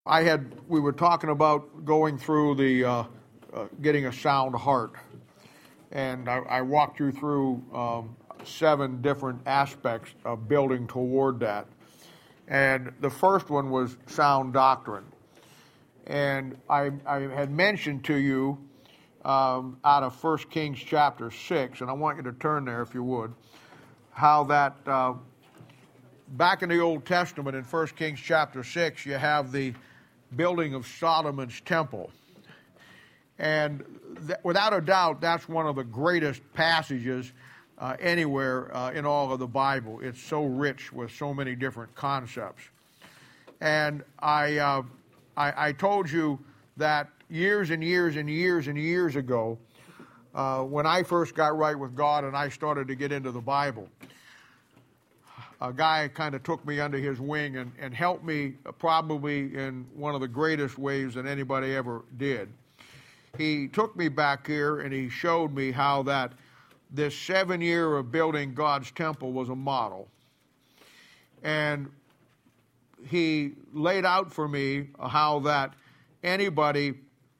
we were talking about going through the getting a sound heart, and I walked you through 7 different aspects of building toward that. And the first one was sound doctrine. And I had mentioned to you out of 1 Kings chapter 6, and I want you to turn there if you would, how that back in the Old Testament in 1 Kings chapter 6, you have the building of Solomon's temple. And without a doubt, that's one of the greatest passages anywhere in all of the Bible. It's so rich with so many different concepts. And I told you that years and years and years and years ago, when I first got right with God and I started to get into the Bible, a guy kind of took me under his wing and helped me probably in one of the greatest ways that anybody ever did. He took me back here and he showed me how that this 7 year of building God's temple was a model. And he laid out for me how that anybody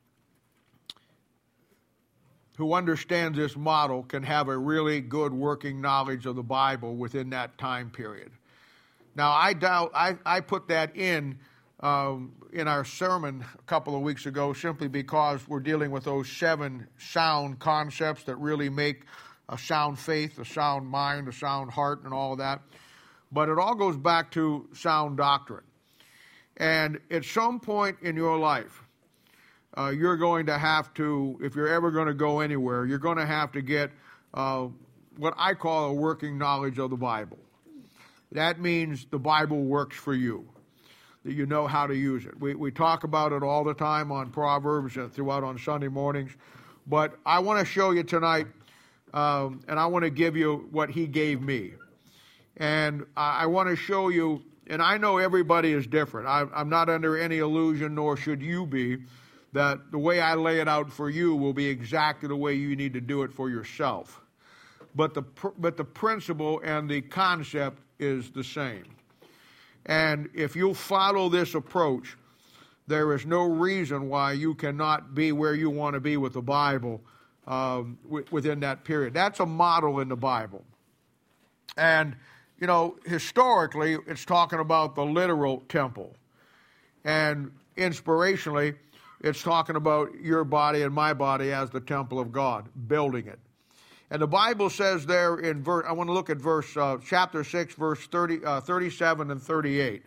who understands this model can have a really good working knowledge of the Bible within that time period. Now, I put that in our sermon a couple of weeks ago simply because we're dealing with those 7 sound concepts that really make a sound faith, a sound mind, a sound heart, and all of that. But it all goes back to sound doctrine. And at some point in your life, you're going to have to, if you're ever going to go anywhere, you're going to have to get what I call a working knowledge of the Bible. That means the Bible works for you, that you know how to use it. We talk about it all the time on Proverbs and throughout on Sunday mornings. But I want to show you tonight, and I want to give you what he gave me. And I want to show you, and I know everybody is different. I'm not under any illusion, nor should you be, that the way I lay it out for you will be exactly the way you need to do it for yourself. But the principle and the concept is the same. And if you follow this approach, there is no reason why you cannot be where you want to be with the Bible within that period. That's a model in the Bible. And, you know, historically, it's talking about the literal temple. And inspirationally, it's talking about your body and my body as the temple of God, building it. And the Bible says there in verse, I want to look at chapter 6, verse 37 and 38.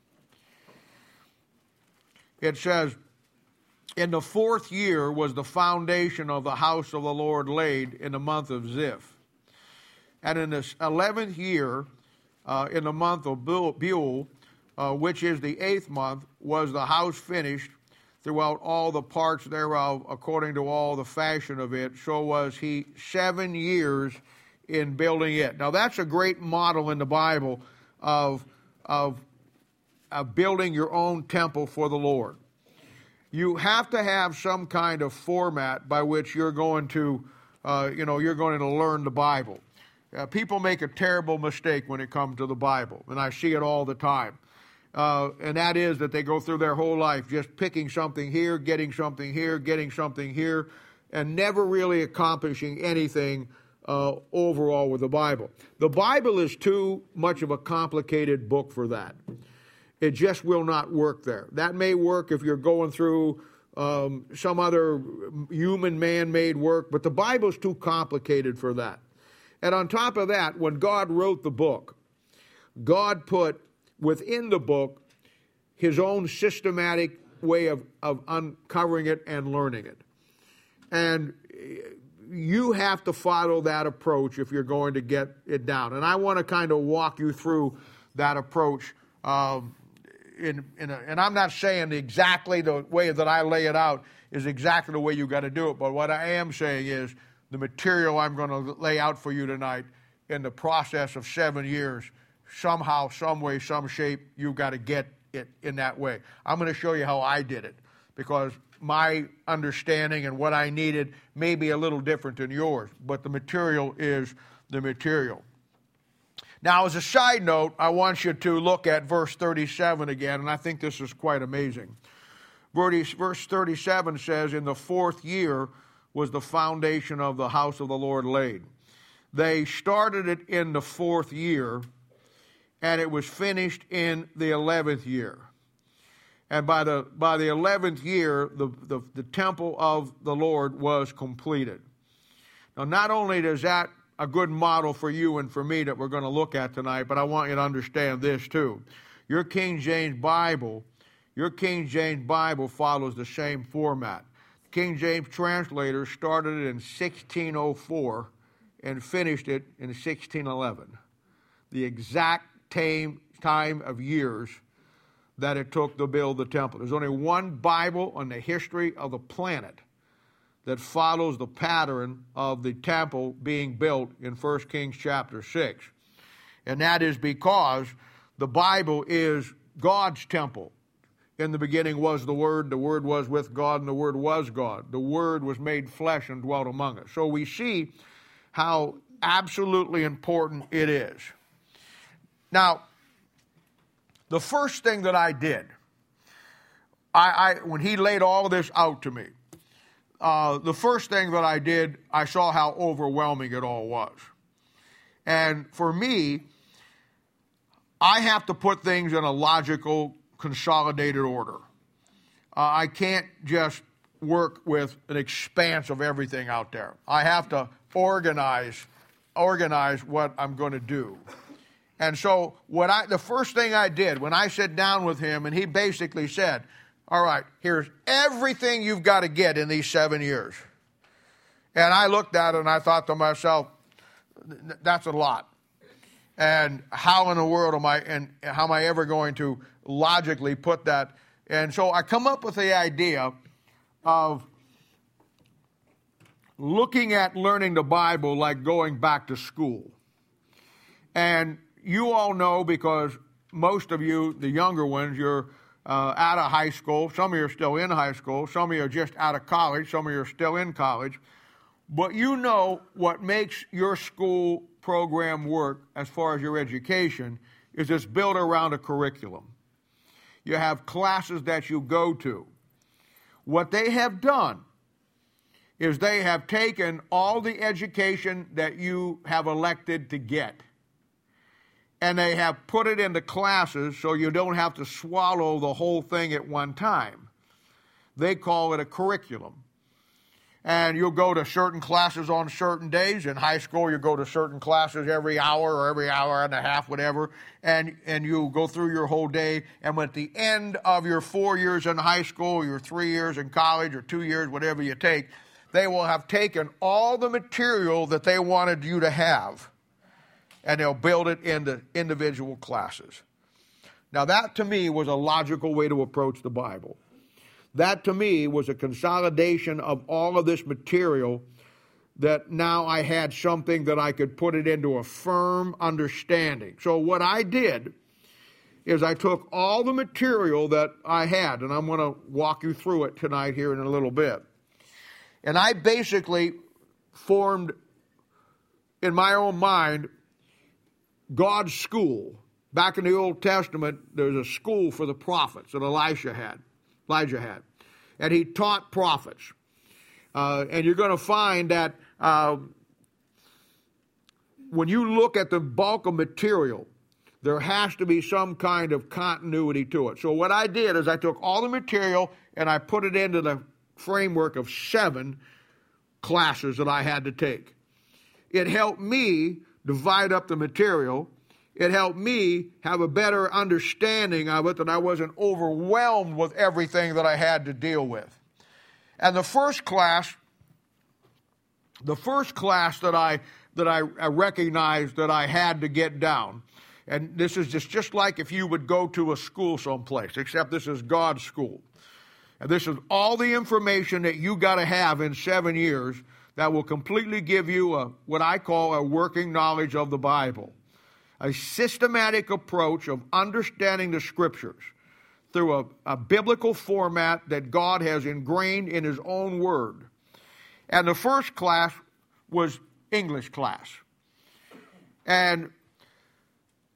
It says, "In the 4th year was the foundation of the house of the Lord laid in the month of Ziph. And in the 11th year, in the month of Bul, which is the 8th month, was the house finished throughout all the parts thereof, according to all the fashion of it. So was he 7 years in building it." Now that's a great model in the Bible of building your own temple for the Lord. You have to have some kind of format by which you're going to, you're going to learn the Bible. People make a terrible mistake when it comes to the Bible, and I see it all the time. And that is that they go through their whole life just picking something here, getting something here, getting something here, and never really accomplishing anything overall with the Bible. The Bible is too much of a complicated book for that. It just will not work there. That may work if you're going through some other human man-made work, but the Bible's too complicated for that. And on top of that, when God wrote the book, God put within the book his own systematic way of uncovering it and learning it. And you have to follow that approach if you're going to get it down. And I want to kind of walk you through that approach. And I'm not saying exactly the way that I lay it out is exactly the way you got to do it. But what I am saying is the material I'm going to lay out for you tonight in the process of 7 years, somehow, some way, some shape, you've got to get it in that way. I'm going to show you how I did it because my understanding and what I needed may be a little different than yours, but the material is the material. Now, as a side note, I want you to look at verse 37 again, and I think this is quite amazing. Verse 37 says, in the 4th year was the foundation of the house of the Lord laid. They started it in the 4th year, and it was finished in the 11th year. And by the 11th year, the temple of the Lord was completed. Now, not only is that a good model for you and for me that we're going to look at tonight, but I want you to understand this too. Your King James Bible follows the same format. King James translators started it in 1604 and finished it in 1611. The exact time of years that it took to build the temple. There's only one Bible on the history of the planet that follows the pattern of the temple being built in 1 Kings chapter 6. And that is because the Bible is God's temple. In the beginning was the Word was with God, and the Word was God. The Word was made flesh and dwelt among us. So we see how absolutely important it is. Now, the first thing that I did, when he laid all of this out to me, the first thing that I did, I saw how overwhelming it all was. And for me, I have to put things in a logical, consolidated order. I can't just work with an expanse of everything out there. I have to organize what I'm going to do. And so the first thing I did when I sat down with him, and he basically said, all right, here's everything you've got to get in these 7 years. And I looked at it and I thought to myself, that's a lot. And how in the world am I ever going to logically put that? And so I come up with the idea of looking at learning the Bible like going back to school. And you all know, because most of you, the younger ones, you're out of high school. Some of you are still in high school. Some of you are just out of college. Some of you are still in college. But you know what makes your school program work as far as your education is it's built around a curriculum. You have classes that you go to. What they have done is they have taken all the education that you have elected to get, and they have put it into classes so you don't have to swallow the whole thing at one time. They call it a curriculum. And you'll go to certain classes on certain days. In high school, you go to certain classes every hour or every hour and a half, whatever, and you go through your whole day. And at the end of your 4 years in high school, your 3 years in college, or 2 years, whatever you take, they will have taken all the material that they wanted you to have, and they'll build it into individual classes. Now, that to me was a logical way to approach the Bible. That to me was a consolidation of all of this material, that now I had something that I could put it into a firm understanding. So what I did is I took all the material that I had, and I'm going to walk you through it tonight here in a little bit. And I basically formed, in my own mind, God's school. Back in the Old Testament, there's a school for the prophets that Elijah had. And he taught prophets. And you're going to find that when you look at the bulk of material, there has to be some kind of continuity to it. So what I did is I took all the material and I put it into the framework of 7 classes that I had to take. It helped me divide up the material. It helped me have a better understanding of it, that I wasn't overwhelmed with everything that I had to deal with. And the first class that I recognized that I had to get down, and this is just like if you would go to a school someplace, except this is God's school. And this is all the information that you got to have in 7 years that will completely give you what I call a working knowledge of the Bible. A systematic approach of understanding the Scriptures through a biblical format that God has ingrained in His own Word. And the first 1st class was English class. And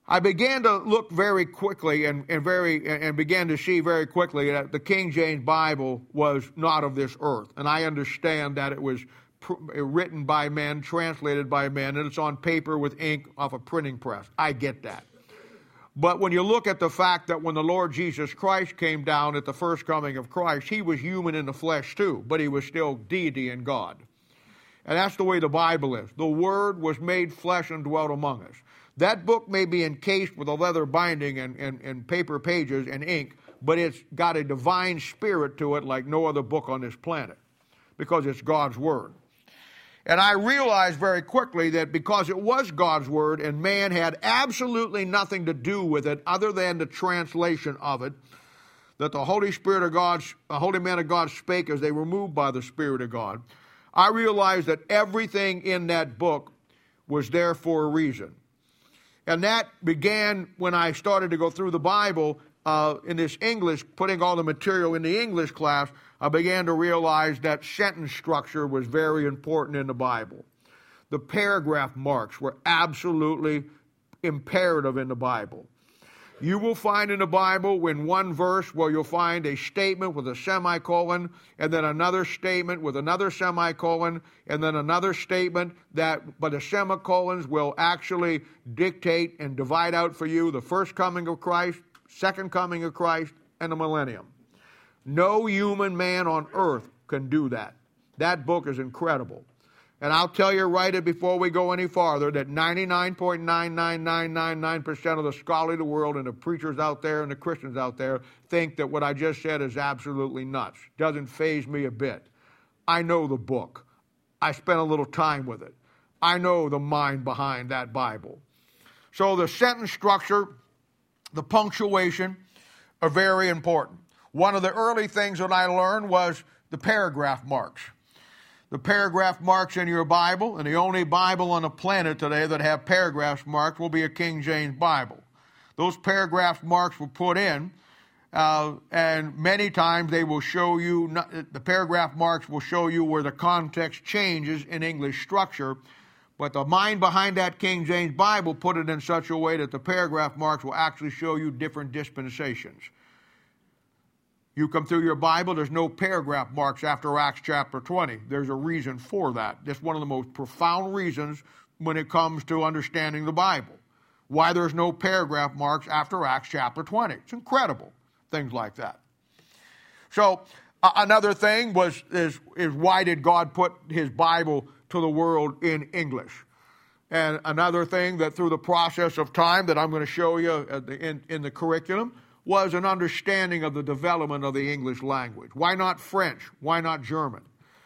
I began to look very quickly and began to see very quickly that the King James Bible was not of this earth. And I understand that it was written by men, translated by men, and it's on paper with ink off a printing press. I get that. But when you look at the fact that when the Lord Jesus Christ came down at the first coming of Christ, he was human in the flesh too, but he was still deity and God. And that's the way the Bible is. The Word was made flesh and dwelt among us. That book may be encased with a leather binding and paper pages and ink, but it's got a divine spirit to it like no other book on this planet, because it's God's Word. And I realized very quickly that because it was God's Word and man had absolutely nothing to do with it other than the translation of it, that the Holy Spirit of God, the holy men of God spake as they were moved by the Spirit of God, I realized that everything in that book was there for a reason. And that began when I started to go through the Bible in this English, putting all the material in the English class. I began to realize that sentence structure was very important in the Bible. The paragraph marks were absolutely imperative in the Bible. You will find in the Bible in one verse where you'll find a statement with a semicolon, and then another statement with another semicolon, and then another statement but the semicolons will actually dictate and divide out for you the first coming of Christ, second coming of Christ, and the millennium. No human man on earth can do that. That book is incredible. And I'll tell you right before we go any farther that 99.99999% of the scholarly of the world and the preachers out there and the Christians out there think that what I just said is absolutely nuts. Doesn't faze me a bit. I know the book. I spent a little time with it. I know the mind behind that Bible. So the sentence structure, the punctuation are very important. One of the early things that I learned was the paragraph marks. The paragraph marks in your Bible, and the only Bible on the planet today that have paragraphs marked will be a King James Bible. Those paragraph marks were put in, and many times they will show you, the paragraph marks will show you where the context changes in English structure, but the mind behind that King James Bible put it in such a way that the paragraph marks will actually show you different dispensations. You come through your Bible, there's no paragraph marks after Acts chapter 20. There's a reason for that. That's one of the most profound reasons when it comes to understanding the Bible. Why there's no paragraph marks after Acts chapter 20. It's incredible, things like that. So another thing is why did God put his Bible to the world in English? And another thing that through the process of time that I'm going to show you in the curriculum was an understanding of the development of the English language. Why not French? Why not German?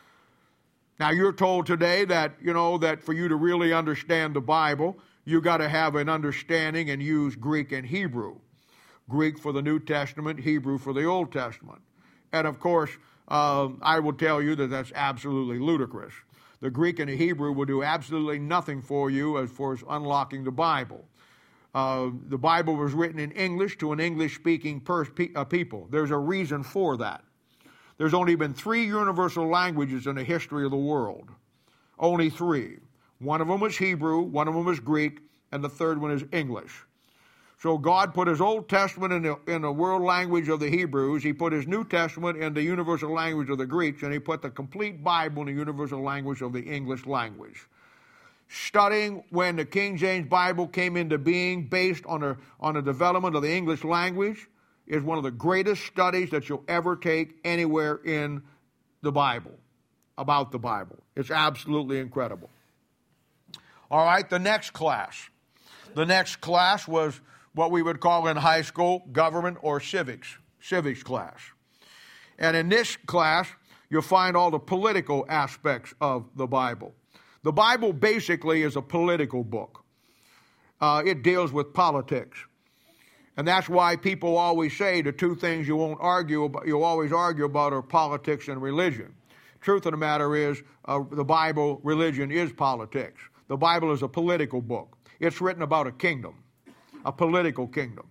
Now you're told today that, that for you to really understand the Bible, you got to have an understanding and use Greek and Hebrew. Greek for the New Testament, Hebrew for the Old Testament. And of course, I will tell you that that's absolutely ludicrous. The Greek and the Hebrew will do absolutely nothing for you as far as unlocking the Bible. The Bible was written in English to an English-speaking people. There's a reason for that. There's only been 3 universal languages in the history of the world. Only 3. One of them was Hebrew, one of them was Greek, and the third one is English. So God put his Old Testament in the world language of the Hebrews. He put his New Testament in the universal language of the Greeks, and he put the complete Bible in the universal language of the English language. Studying when the King James Bible came into being based on the development of the English language is one of the greatest studies that you'll ever take anywhere in the Bible, about the Bible. It's absolutely incredible. All right, the next class. The next class was what we would call in high school government or civics class. And in this class, you'll find all the political aspects of the Bible. The Bible basically is a political book. It deals with politics. And that's why people always say the 2 things you'll always argue about are politics and religion. Truth of the matter is, the Bible, religion is politics. The Bible is a political book. It's written about a kingdom, a political kingdom.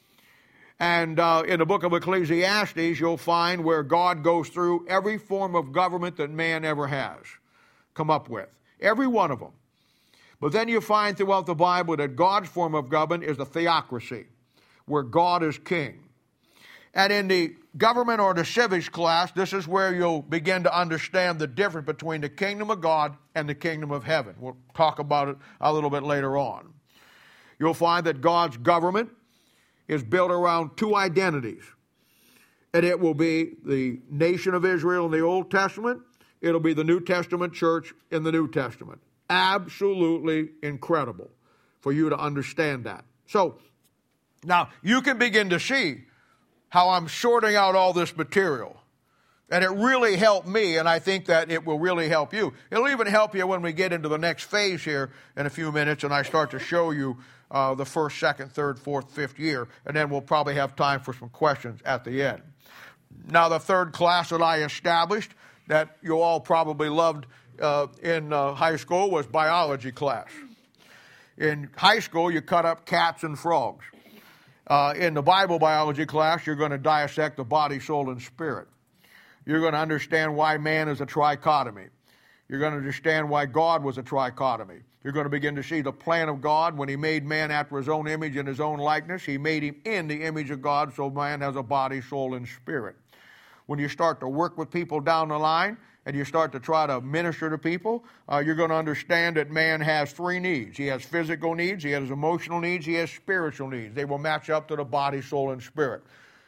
And in the book of Ecclesiastes, you'll find where God goes through every form of government that man ever has come up with. Every one of them. But then you find throughout the Bible that God's form of government is a theocracy, where God is king. And in the government or the civics class, this is where you'll begin to understand the difference between the kingdom of God and the kingdom of heaven. We'll talk about it a little bit later on. You'll find that God's government is built around two identities. And it will be the nation of Israel in the Old Testament. It'll be the New Testament church in the New Testament. Absolutely incredible for you to understand that. So, now you can begin to see how I'm sorting out all this material. And it really helped me, and I think that it will really help you. It'll even help you when we get into the next phase here in a few minutes, and I start to show you the first, second, third, fourth, fifth year, and then we'll probably have time for some questions at the end. Now, the third class that I established that you all probably loved in high school was biology class. In high school, you cut up cats and frogs. In the Bible biology class, you're going to dissect the body, soul, and spirit. You're going to understand why man is a trichotomy. You're going to understand why God was a trichotomy. You're going to begin to see the plan of God when he made man after his own image and his own likeness. He made him in the image of God, so man has a body, soul, and spirit. When you start to work with people down the line and you start to try to minister to people, you're going to understand that man has three needs. He has physical needs, he has emotional needs, he has spiritual needs. They will match up to the body, soul, and spirit.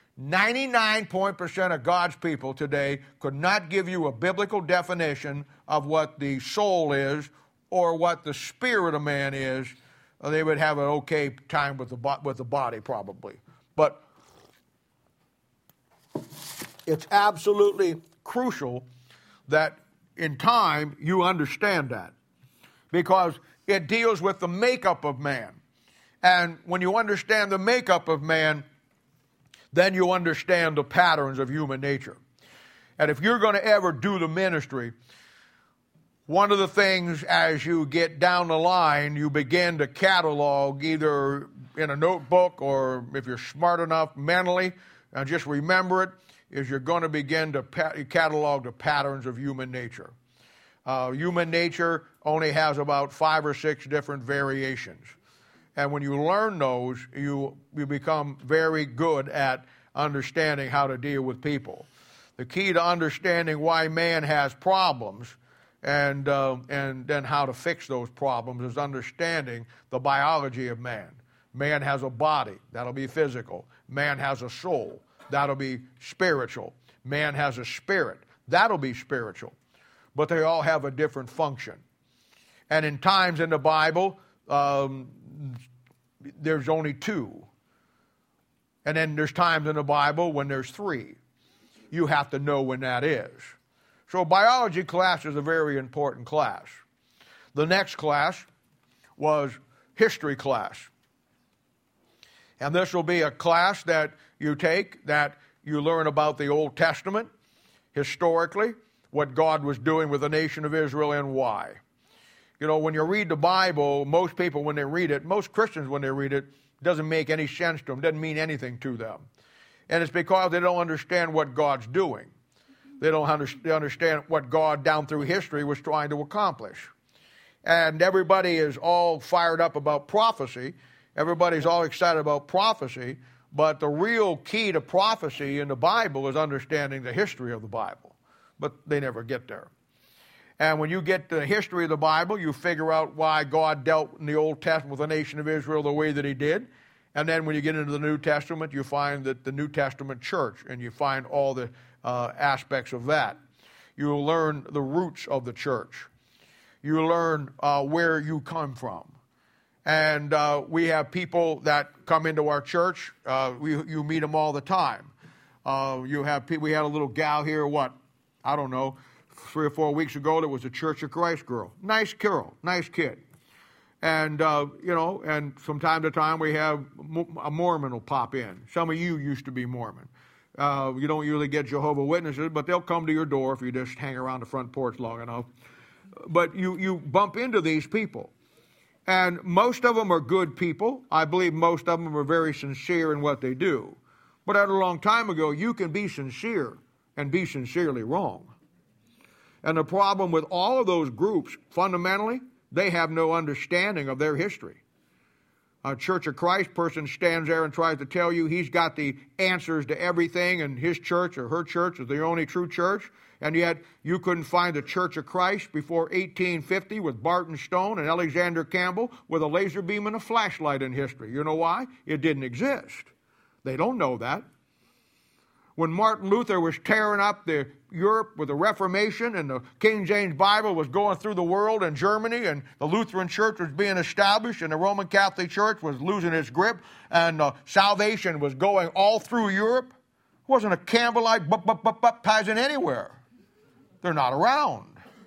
99% of God's people today could not give you a biblical definition of what the soul is or what the spirit of man is. They would have an okay time with the body probably. But it's absolutely crucial that in time you understand that, because it deals with the makeup of man. And when you understand the makeup of man, then you understand the patterns of human nature. And if you're going to ever do the ministry, one of the things as you get down the line, you begin to catalog either in a notebook or if you're smart enough mentally, and just remember it, is you're going to begin to catalog the patterns of human nature. Human nature only has about 5 or 6 different variations. And when you learn those, you become very good at understanding how to deal with people. The key to understanding why man has problems and then how to fix those problems is understanding the biology of man. Man has a body, that'll be physical. Man has a soul, that'll be spiritual. Man has a spirit, that'll be spiritual. But they all have a different function. And in times in the Bible, there's only 2. And then there's times in the Bible when there's 3. You have to know when that is. So biology class is a very important class. The next class was history class. And this will be a class that you take, that you learn about the Old Testament, historically, what God was doing with the nation of Israel and why. You know, when you read the Bible, most people when they read it, most Christians when they read it, doesn't make any sense to them, doesn't mean anything to them. And it's because they don't understand what God's doing. They don't understand what God down through history was trying to accomplish. And everybody is all fired up about prophecy. Everybody's all excited about prophecy. But the real key to prophecy in the Bible is understanding the history of the Bible. But they never get there. And when you get the history of the Bible, you figure out why God dealt in the Old Testament with the nation of Israel the way that he did. And then when you get into the New Testament, you find that the New Testament church, and you find all the aspects of that. You learn the roots of the church. You learn where you come from. And we have people that come into our church. You meet them all the time. We had a little gal here, I don't know, 3 or 4 weeks ago that was a Church of Christ girl. Nice girl, nice kid. And, and from time to time we have a Mormon will pop in. Some of you used to be Mormon. You don't usually get Jehovah's Witnesses, but they'll come to your door if you just hang around the front porch long enough. But you bump into these people. And most of them are good people. I believe most of them are very sincere in what they do. But at a long time ago, you can be sincere and be sincerely wrong. And the problem with all of those groups, fundamentally, They have no understanding of their history. A Church of Christ person stands there and tries to tell you he's got the answers to everything and his church or her church is the only true church, and yet you couldn't find the Church of Christ before 1850 with Barton Stone and Alexander Campbell with a laser beam and a flashlight in history. You know why? It didn't exist. They don't know that. When Martin Luther was tearing up Europe with the Reformation and the King James Bible was going through the world in Germany and the Lutheran Church was being established and the Roman Catholic Church was losing its grip and salvation was going all through Europe, it wasn't a Campbellite peasant anywhere. They're not around.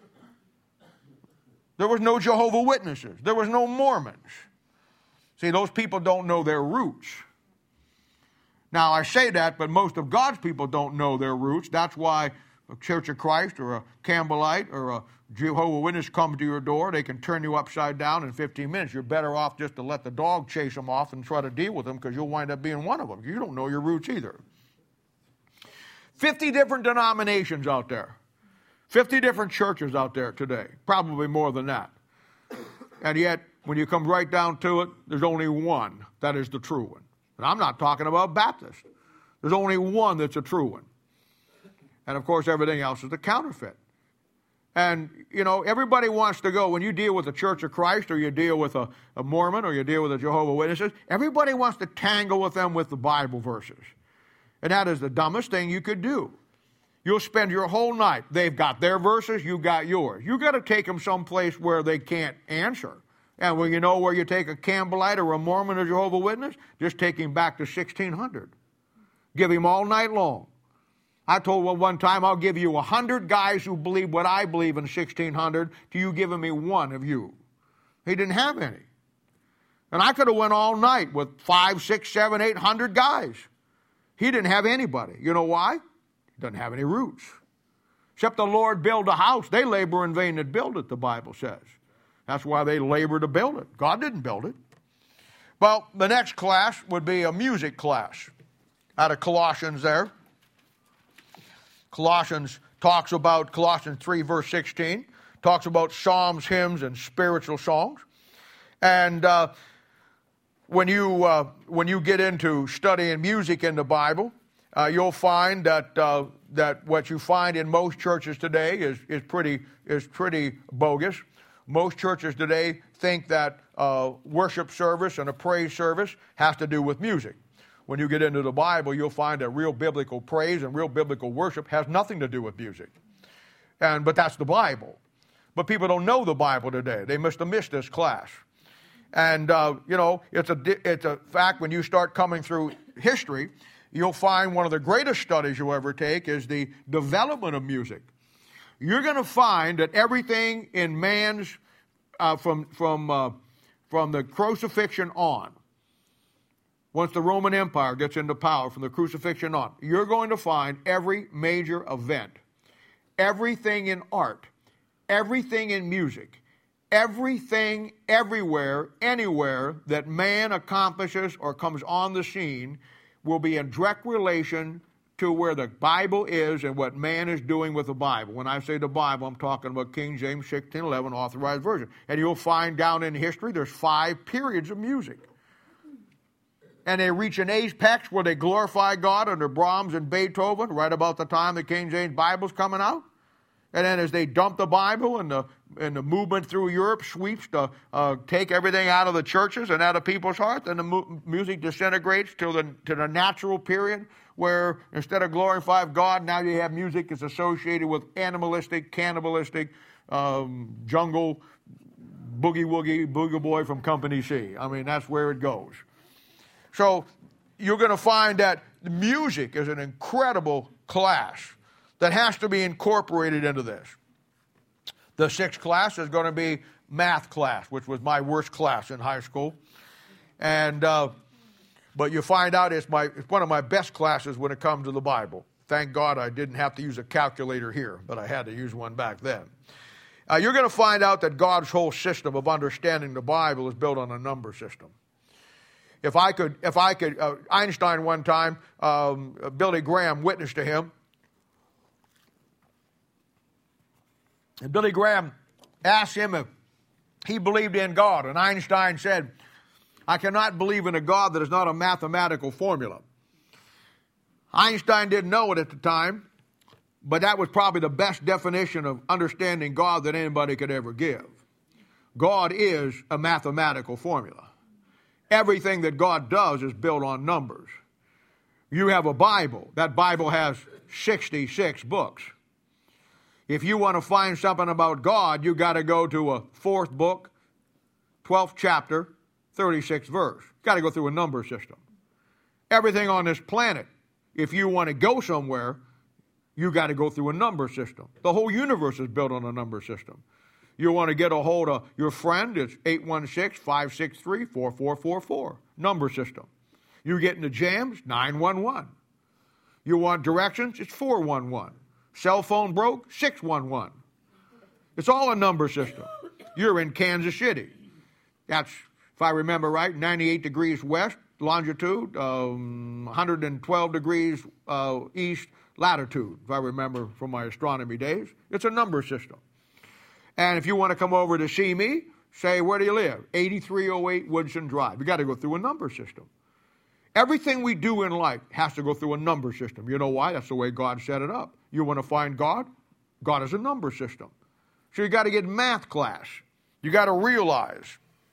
There was no Jehovah's Witnesses. There was no Mormons. See, those people don't know their roots. Now, I say that, but most of God's people don't know their roots. That's why a Church of Christ or a Campbellite or a Jehovah's Witness comes to your door. They can turn you upside down in 15 minutes. You're better off just to let the dog chase them off and try to deal with them because you'll wind up being one of them. You don't know your roots either. 50 different denominations out there. 50 different churches out there today. Probably more than that. And yet, when you come right down to it, there's only one that is the true one. And I'm not talking about Baptists. There's only one that's a true one. And, of course, everything else is a counterfeit. And, you know, everybody wants to go, when you deal with the Church of Christ or you deal with a Mormon or you deal with the Jehovah's Witnesses, everybody wants to tangle with them with the Bible verses. And that is the dumbest thing you could do. You'll spend your whole night. They've got their verses, you got yours. You've got to take them someplace where they can't answer. And when you know where you take a Campbellite or a Mormon or Jehovah's Witness, just take him back to 1600. Give him all night long. I told one time, I'll give you 100 guys who believe what I believe in 1600 till you giving me one of you. He didn't have any. And I could have went all night with 5, 6, 7, 800 guys. He didn't have anybody. You know why? He doesn't have any roots. Except the Lord build a house. They labor in vain that build it, the Bible says. That's why they labor to build it. God didn't build it. Well, the next class would be a music class out of Colossians there. Colossians 3, verse 16, talks about psalms, hymns, and spiritual songs. And when you get into studying music in the Bible, you'll find that what you find in most churches today is pretty bogus. Most churches today think that worship service and a praise service has to do with music. When you get into the Bible, you'll find that real biblical praise and real biblical worship has nothing to do with music. But that's the Bible. But people don't know the Bible today. They must have missed this class. And, it's a fact when you start coming through history, you'll find one of the greatest studies you'll ever take is the development of music. You're going to find that everything in man's, from the crucifixion on, once the Roman Empire gets into power, from the crucifixion on, you're going to find every major event, everything in art, everything in music, everything, everywhere, anywhere that man accomplishes or comes on the scene will be in direct relation to where the Bible is and what man is doing with the Bible. When I say the Bible, I'm talking about King James 1611 authorized version. And you'll find down in history there's 5 periods of music. And they reach an apex where they glorify God under Brahms and Beethoven right about the time the King James Bible's coming out. And then as they dump the Bible and the movement through Europe sweeps to take everything out of the churches and out of people's hearts, and the music disintegrates to the natural period where instead of glorifying God, now you have music that's associated with animalistic, cannibalistic, jungle, boogie-woogie, boogie boy from Company C. I mean, that's where it goes. So you're going to find that music is an incredible class that has to be incorporated into this. The 6th class is going to be math class, which was my worst class in high school. And but you find out it's one of my best classes when it comes to the Bible. Thank God I didn't have to use a calculator here, but I had to use one back then. You're going to find out that God's whole system of understanding the Bible is built on a number system. If I could, Einstein one time, Billy Graham witnessed to him. And Billy Graham asked him He believed in God. And Einstein said, I cannot believe in a God that is not a mathematical formula. Einstein didn't know it at the time, but that was probably the best definition of understanding God that anybody could ever give. God is a mathematical formula. Everything that God does is built on numbers. You have a Bible. That Bible has 66 books. If you want to find something about God, you got to go to a 4th book, 12th chapter, 36th verse. Got to go through a number system. Everything on this planet, if you want to go somewhere, you got to go through a number system. The whole universe is built on a number system. You want to get a hold of your friend, it's 816-563-4444. Number system. You get into jams, 911. You want directions, it's 411. Cell phone broke, 611. It's all a number system. You're in Kansas City. That's, if I remember right, 98 degrees west longitude, 112 degrees east latitude, if I remember from my astronomy days. It's a number system. And if you want to come over to see me, say, where do you live? 8308 Woodson Drive. You got to go through a number system. Everything we do in life has to go through a number system. You know why? That's the way God set it up. You want to find God? God is a number system. So you got to get math class. You got to realize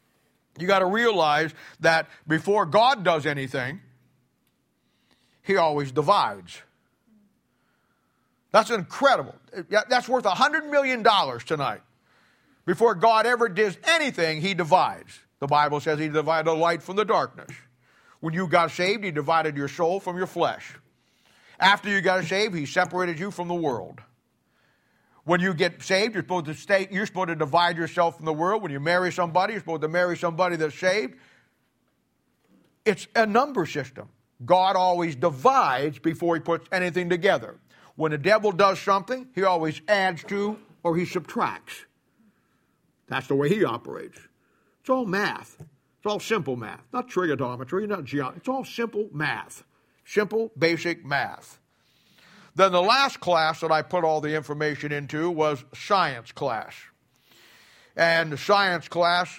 that before God does anything, he always divides. That's incredible. That's worth $100 million tonight. Before God ever does anything, he divides. The Bible says he divided the light from the darkness. When you got saved, he divided your soul from your flesh. After you got saved, he separated you from the world. When you get saved, you're supposed to divide yourself from the world. When you marry somebody, you're supposed to marry somebody that's saved. It's a number system. God always divides before he puts anything together. When the devil does something, he always adds to or he subtracts. That's the way he operates. It's all math. It's all simple math. Not trigonometry, not geometry. It's all simple math. Simple, basic math. Then the last class that I put all the information into was science class. And the science class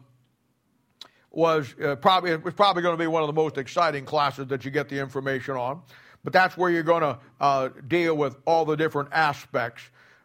was probably going to be one of the most exciting classes that you get the information on. But that's where you're going to deal with all the different aspects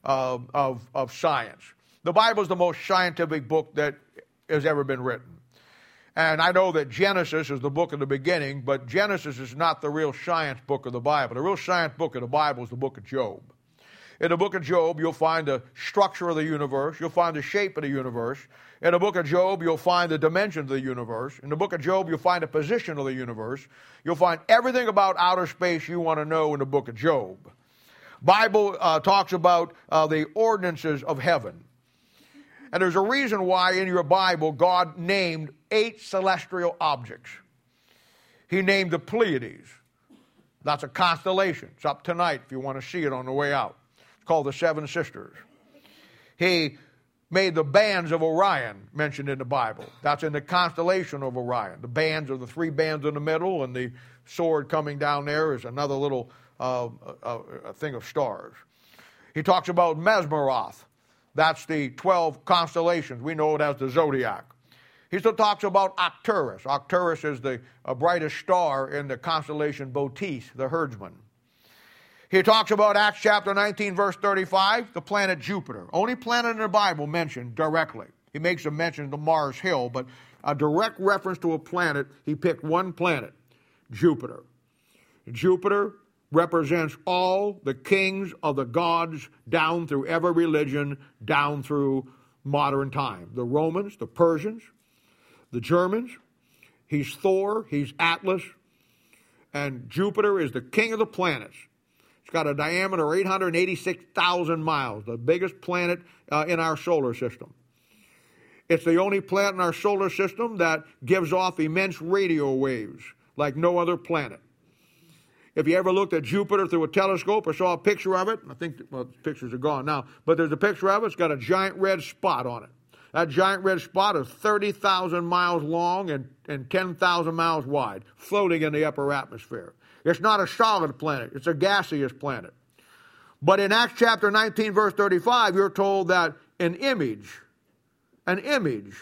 of science. The Bible is the most scientific book that has ever been written. And I know that Genesis is the book of the beginning, but Genesis is not the real science book of the Bible. The real science book of the Bible is the book of Job. In the book of Job, you'll find the structure of the universe. You'll find the shape of the universe. In the book of Job, you'll find the dimensions of the universe. In the book of Job, you'll find the position of the universe. You'll find everything about outer space you want to know in the book of Job. Bible talks about the ordinances of heaven. And there's a reason why in your Bible God named 8 celestial objects. He named the Pleiades. That's a constellation. It's up tonight if you want to see it on the way out. It's called the Seven Sisters. He made the bands of Orion mentioned in the Bible. That's in the constellation of Orion. The bands are the 3 bands in the middle, and the sword coming down there is another little thing of stars. He talks about Mesmeroth. That's the 12 constellations. We know it as the zodiac. He still talks about Arcturus. Arcturus is the brightest star in the constellation Bootes, the herdsman. He talks about Acts chapter 19, verse 35, the planet Jupiter. Only planet in the Bible mentioned directly. He makes a mention of Mars Hill, but a direct reference to a planet, he picked one planet, Jupiter. Jupiter represents all the kings of the gods down through every religion, down through modern time. The Romans, the Persians, the Germans. He's Thor, he's Atlas, and Jupiter is the king of the planets. It's got a diameter of 886,000 miles, the biggest planet in our solar system. It's the only planet in our solar system that gives off immense radio waves like no other planet. If you ever looked at Jupiter through a telescope or saw a picture of it, I think, well, the pictures are gone now, but there's a picture of it. It's got a giant red spot on it. That giant red spot is 30,000 miles long and 10,000 miles wide, floating in the upper atmosphere. It's not a solid planet. It's a gaseous planet. But in Acts chapter 19, verse 35, you're told that an image an image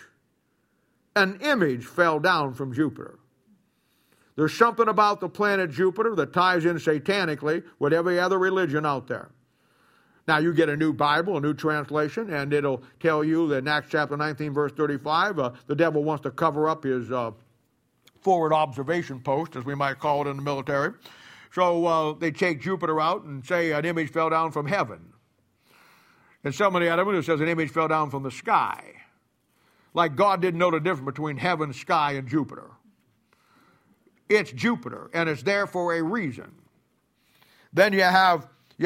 fell down from Jupiter. There's something about the planet Jupiter that ties in satanically with every other religion out there. Now, you get a new Bible, a new translation, and it'll tell you that in Acts chapter 19, verse 35, the devil wants to cover up his forward observation post, as we might call it in the military. So they take Jupiter out and say an image fell down from heaven. And some of the other ones, it says an image fell down from the sky. Like God didn't know the difference between heaven, sky, and Jupiter. It's Jupiter, and it's there for a reason. Then you have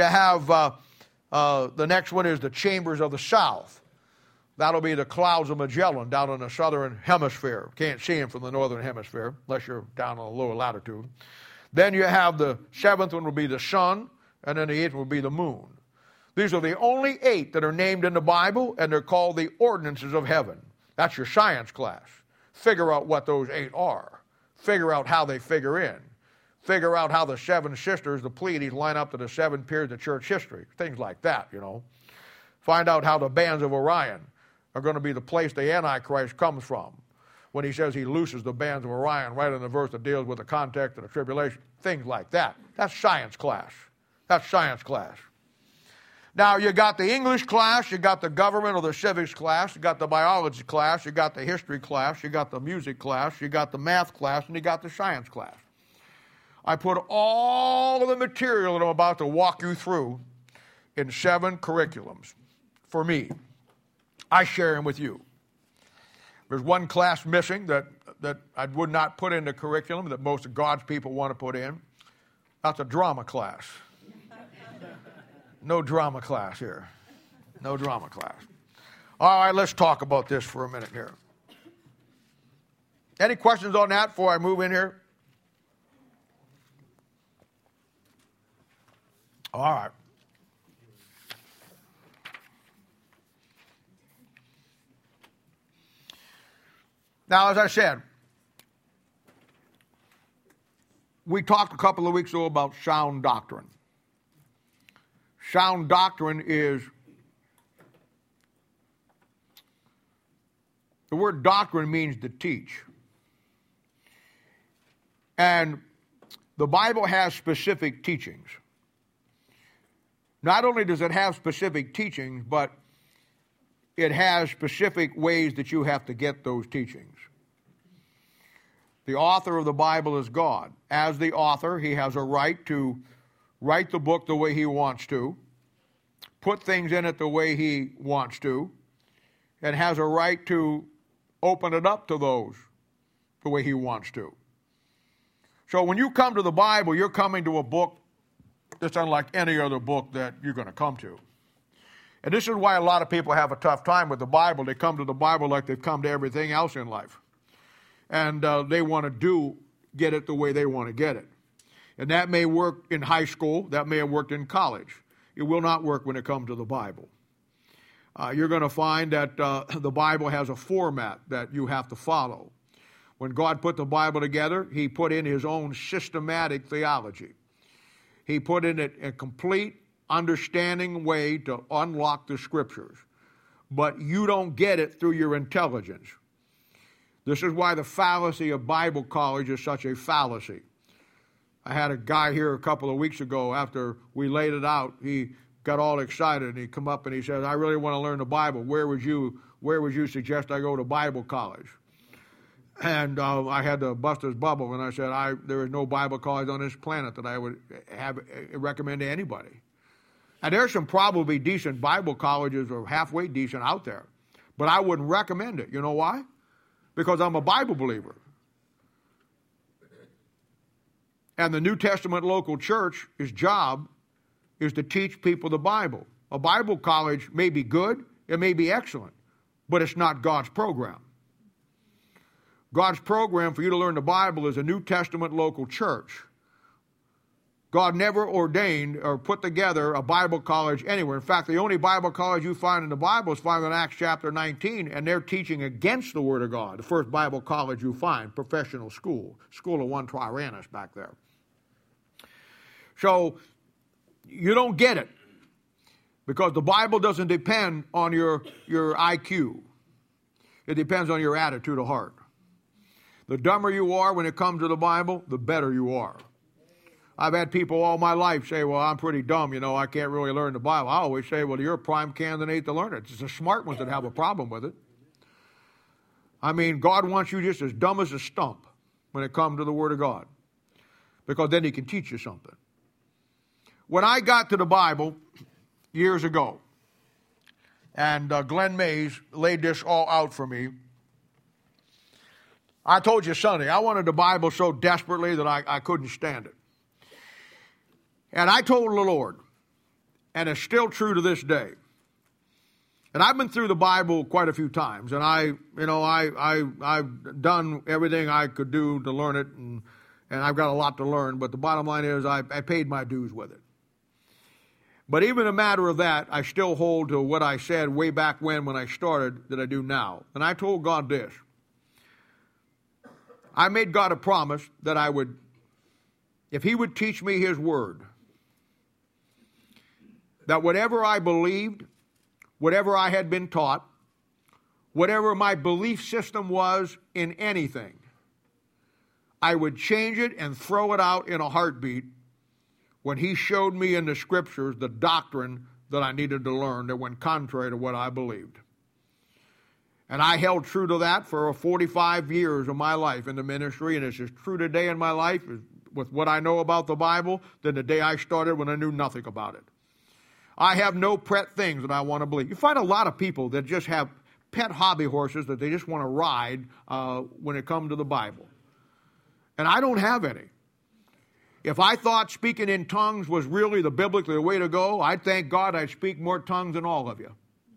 the next one is the chambers of the south. That'll be the clouds of Magellan down in the southern hemisphere. Can't see them from the northern hemisphere unless you're down on a lower latitude. Then you have the seventh one will be the sun, and then the eighth will be the moon. These are the only 8 that are named in the Bible, and they're called the ordinances of heaven. That's your science class. Figure out what those 8 are. Figure out how they figure in. Figure out how the 7 sisters, the Pleiades, line up to the 7 periods of church history. Things like that, you know. Find out how the bands of Orion are going to be the place the Antichrist comes from when he says he looses the bands of Orion right in the verse that deals with the context of the tribulation. Things like that. That's science class. That's science class. Now, you got the English class, you got the government or the civics class, you got the biology class, you got the history class, you got the music class, you got the math class, and you got the science class. I put all of the material that I'm about to walk you through in 7 curriculums for me. I share them with you. There's one class missing that I would not put in the curriculum that most of God's people want to put in. That's a drama class. No drama class here. No drama class. All right, let's talk about this for a minute here. Any questions on that before I move in here? All right. Now, as I said, we talked a couple of weeks ago about sound doctrine. Sound doctrine is, the word doctrine means to teach. And the Bible has specific teachings. Not only does it have specific teachings, but it has specific ways that you have to get those teachings. The author of the Bible is God. As the author, he has a right to write the book the way he wants to, put things in it the way he wants to, and has a right to open it up to those the way he wants to. So when you come to the Bible, you're coming to a book that's unlike any other book that you're going to come to. And this is why a lot of people have a tough time with the Bible. They come to the Bible like they've come to everything else in life. And they want to get it the way they want to get it. And that may work in high school. That may have worked in college. It will not work when it comes to the Bible. You're going to find that the Bible has a format that you have to follow. When God put the Bible together, he put in his own systematic theology. He put in it a complete understanding way to unlock the Scriptures. But you don't get it through your intelligence. This is why the fallacy of Bible college is such a fallacy. I had a guy here a couple of weeks ago after we laid it out. He got all excited and he come up and he says, I really want to learn the Bible. Where would you suggest I go to Bible college? And I had to bust his bubble and I said, there is no Bible college on this planet that I would recommend to anybody. And there's some probably decent Bible colleges or halfway decent out there. But I wouldn't recommend it. You know why? Because I'm a Bible believer. And the New Testament local church's job is to teach people the Bible. A Bible college may be good, it may be excellent, but it's not God's program. God's program for you to learn the Bible is a New Testament local church. God never ordained or put together a Bible college anywhere. In fact, the only Bible college you find in the Bible is found in Acts chapter 19, and they're teaching against the Word of God. The first Bible college you find, professional school of one Tyrannus back there. So you don't get it because the Bible doesn't depend on your IQ. It depends on your attitude of heart. The dumber you are when it comes to the Bible, the better you are. I've had people all my life say, well, I'm pretty dumb, I can't really learn the Bible. I always say, well, you're a prime candidate to learn it. It's the smart ones that have a problem with it. I mean, God wants you just as dumb as a stump when it comes to the Word of God, because then He can teach you something. When I got to the Bible years ago, and Glenn Mays laid this all out for me, I told you Sunday, I wanted the Bible so desperately that I couldn't stand it. And I told the Lord, and it's still true to this day, and I've been through the Bible quite a few times, and I've done everything I could do to learn it, and I've got a lot to learn, but the bottom line is I paid my dues with it. But even a matter of that, I still hold to what I said way back when I started that I do now. And I told God this. I made God a promise that I would, if He would teach me His Word, that whatever I believed, whatever I had been taught, whatever my belief system was in anything, I would change it and throw it out in a heartbeat when He showed me in the Scriptures the doctrine that I needed to learn that went contrary to what I believed. And I held true to that for 45 years of my life in the ministry, and it's as true today in my life with what I know about the Bible than the day I started when I knew nothing about it. I have no pet things that I want to believe. You find a lot of people that just have pet hobby horses that they just want to ride when it comes to the Bible. And I don't have any. If I thought speaking in tongues was really the biblically way to go, I'd thank God I'd speak more tongues than all of you.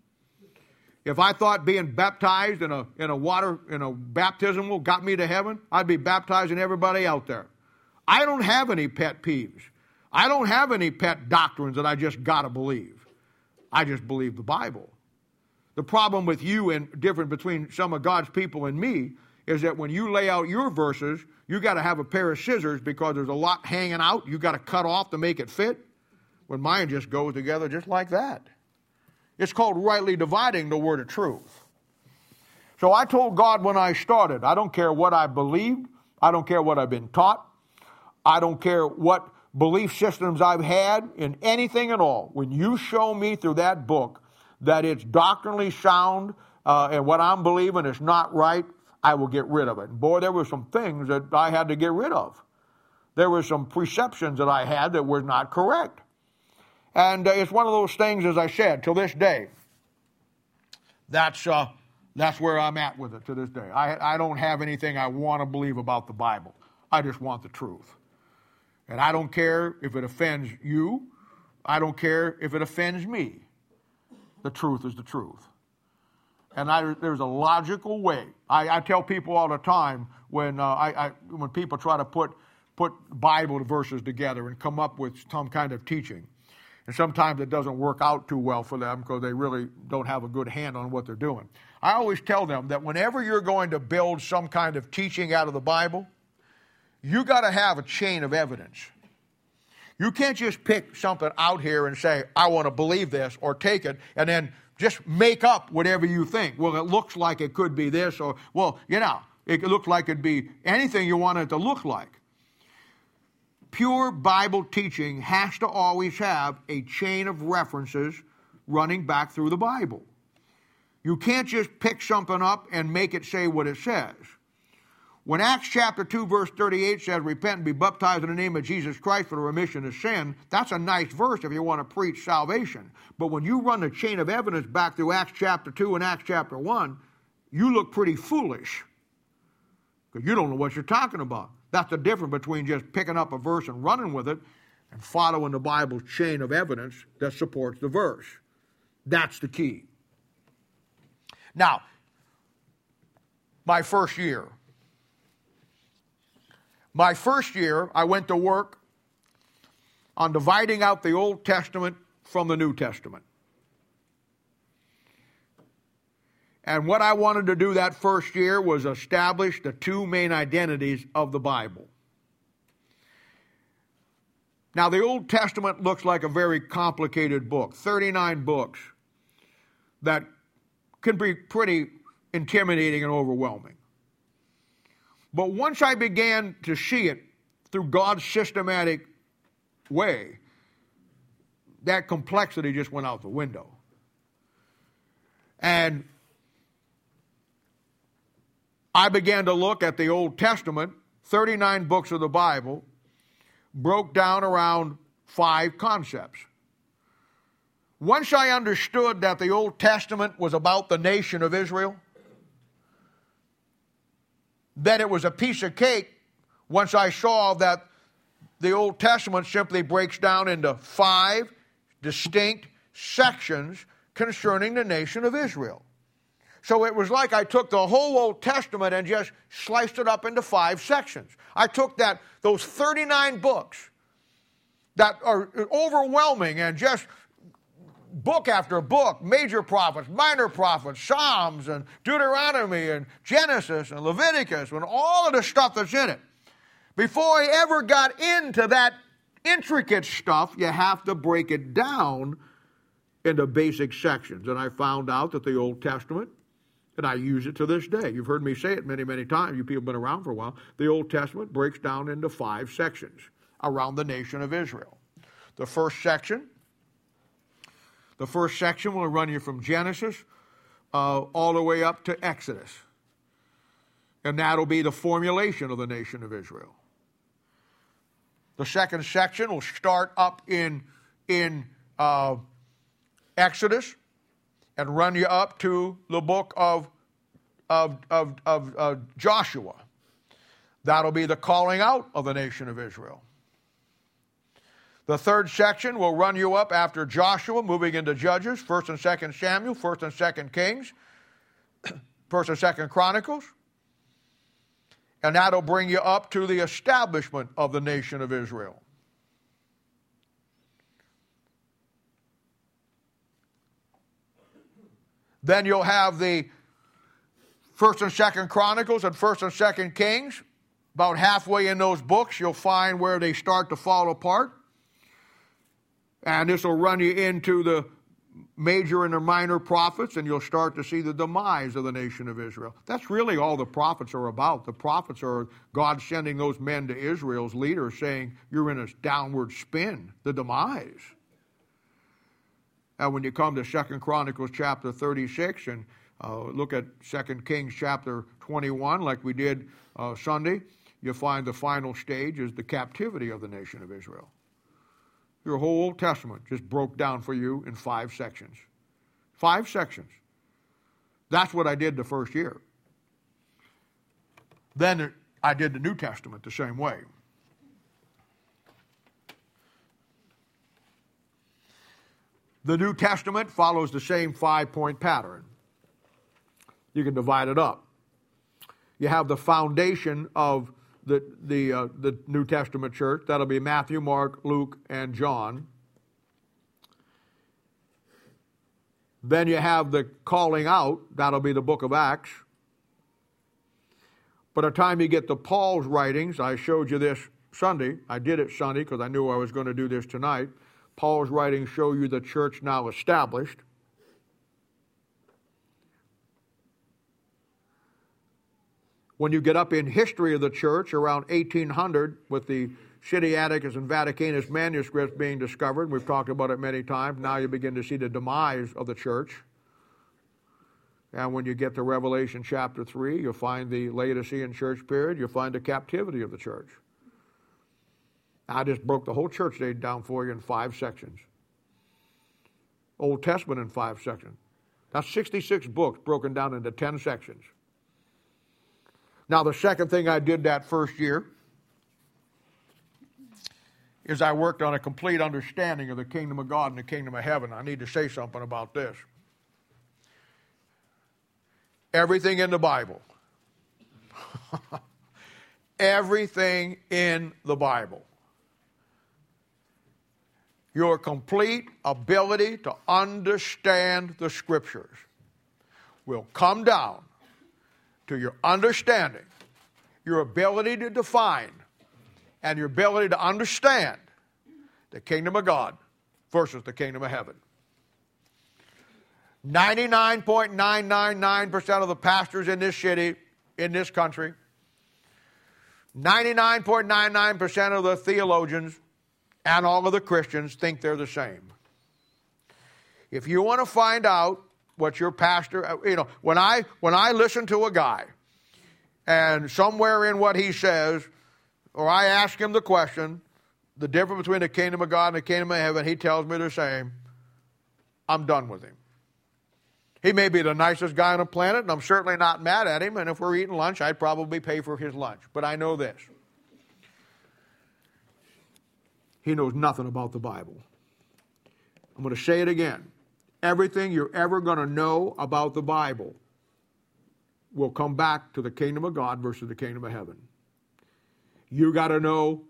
If I thought being baptized in a baptismal got me to heaven, I'd be baptizing everybody out there. I don't have any pet peeves. I don't have any pet doctrines that I just got to believe. I just believe the Bible. The problem with you and different between some of God's people and me is that when you lay out your verses, you got to have a pair of scissors because there's a lot hanging out. You got to cut off to make it fit. When mine just goes together just like that. It's called rightly dividing the word of truth. So I told God when I started, I don't care what I believed. I don't care what I've been taught. I don't care what belief systems I've had in anything at all. When you show me through that book that it's doctrinally sound and what I'm believing is not right, I will get rid of it. And boy, there were some things that I had to get rid of. There were some perceptions that I had that were not correct. And it's one of those things, as I said, till this day, that's where I'm at with it to this day. I don't have anything I want to believe about the Bible. I just want the truth. And I don't care if it offends you. I don't care if it offends me. The truth is the truth. And there's a logical way. I tell people all the time when people try to put Bible verses together and come up with some kind of teaching. And sometimes it doesn't work out too well for them because they really don't have a good hand on what they're doing. I always tell them that whenever you're going to build some kind of teaching out of the Bible, you got to have a chain of evidence. You can't just pick something out here and say, I want to believe this, or take it, and then just make up whatever you think. Well, it looks like it could be this, or, it looks like it'd be anything you want it to look like. Pure Bible teaching has to always have a chain of references running back through the Bible. You can't just pick something up and make it say what it says. When Acts chapter 2 verse 38 says, repent and be baptized in the name of Jesus Christ for the remission of sin, that's a nice verse if you want to preach salvation. But when you run the chain of evidence back through Acts chapter 2 and Acts chapter 1, you look pretty foolish because you don't know what you're talking about. That's the difference between just picking up a verse and running with it and following the Bible's chain of evidence that supports the verse. That's the key. Now, my first year, I went to work on dividing out the Old Testament from the New Testament. And what I wanted to do that first year was establish the two main identities of the Bible. Now, the Old Testament looks like a very complicated book, 39 books that can be pretty intimidating and overwhelming. But once I began to see it through God's systematic way, that complexity just went out the window. And I began to look at the Old Testament, 39 books of the Bible, broke down around 5 concepts. Once I understood that the Old Testament was about the nation of Israel, then it was a piece of cake once I saw that the Old Testament simply breaks down into 5 distinct sections concerning the nation of Israel. So it was like I took the whole Old Testament and just sliced it up into 5 sections. I took those 39 books that are overwhelming and just book after book, major prophets, minor prophets, Psalms and Deuteronomy and Genesis and Leviticus and all of the stuff that's in it. Before I ever got into that intricate stuff, you have to break it down into basic sections. And I found out that the Old Testament, and I use it to this day. You've heard me say it many, many times. You people have been around for a while. The Old Testament breaks down into 5 sections around the nation of Israel. The first section will run you from Genesis all the way up to Exodus. And that'll be the formulation of the nation of Israel. The second section will start up in Exodus and run you up to the book of Joshua. That'll be the calling out of the nation of Israel. The third section will run you up after Joshua, moving into Judges, 1st and 2nd Samuel, 1st and 2nd Kings, 1st and 2nd Chronicles. And that'll bring you up to the establishment of the nation of Israel. Then you'll have the 1st and 2nd Chronicles and 1st and 2nd Kings. About halfway in those books, you'll find where they start to fall apart. And this will run you into the major and the minor prophets, and you'll start to see the demise of the nation of Israel. That's really all the prophets are about. The prophets are God sending those men to Israel's leaders saying, you're in a downward spin, the demise. And when you come to 2 Chronicles chapter 36 and look at 2 Kings chapter 21 like we did Sunday, you'll find the final stage is the captivity of the nation of Israel. Your whole Old Testament just broke down for you in 5 sections. 5 sections. That's what I did the first year. Then I did the New Testament the same way. The New Testament follows the same 5-point pattern. You can divide it up. You have the foundation of the New Testament church. That'll be Matthew, Mark, Luke, and John. Then you have the calling out. That'll be the book of Acts. By the time you get to Paul's writings, I showed you this Sunday. I did it Sunday because I knew I was going to do this tonight. Paul's writings show you the church now established. When you get up in history of the church around 1800 with the Sinaiticus and Vaticanus manuscripts being discovered, we've talked about it many times, now you begin to see the demise of the church. And when you get to Revelation chapter 3, you'll find the Laodicean church period, you'll find the captivity of the church. I just broke the whole church age down for you in 5 sections. Old Testament in 5 sections. That's 66 books broken down into 10 sections. Now, the second thing I did that first year is I worked on a complete understanding of the kingdom of God and the kingdom of heaven. I need to say something about this. Everything in the Bible, everything in the Bible, your complete ability to understand the Scriptures will come down to your understanding, your ability to define, and your ability to understand the kingdom of God versus the kingdom of heaven. 99.999% of the pastors in this city, in this country, 99.99% of the theologians and all of the Christians think they're the same. If you want to find out what your pastor, when I listen to a guy and somewhere in what he says, or I ask him the question, the difference between the kingdom of God and the kingdom of heaven, he tells me the same, I'm done with him. He may be the nicest guy on the planet, and I'm certainly not mad at him, and if we're eating lunch, I'd probably pay for his lunch. But I know this. He knows nothing about the Bible. I'm going to say it again. Everything you're ever going to know about the Bible will come back to the kingdom of God versus the kingdom of heaven. You got to know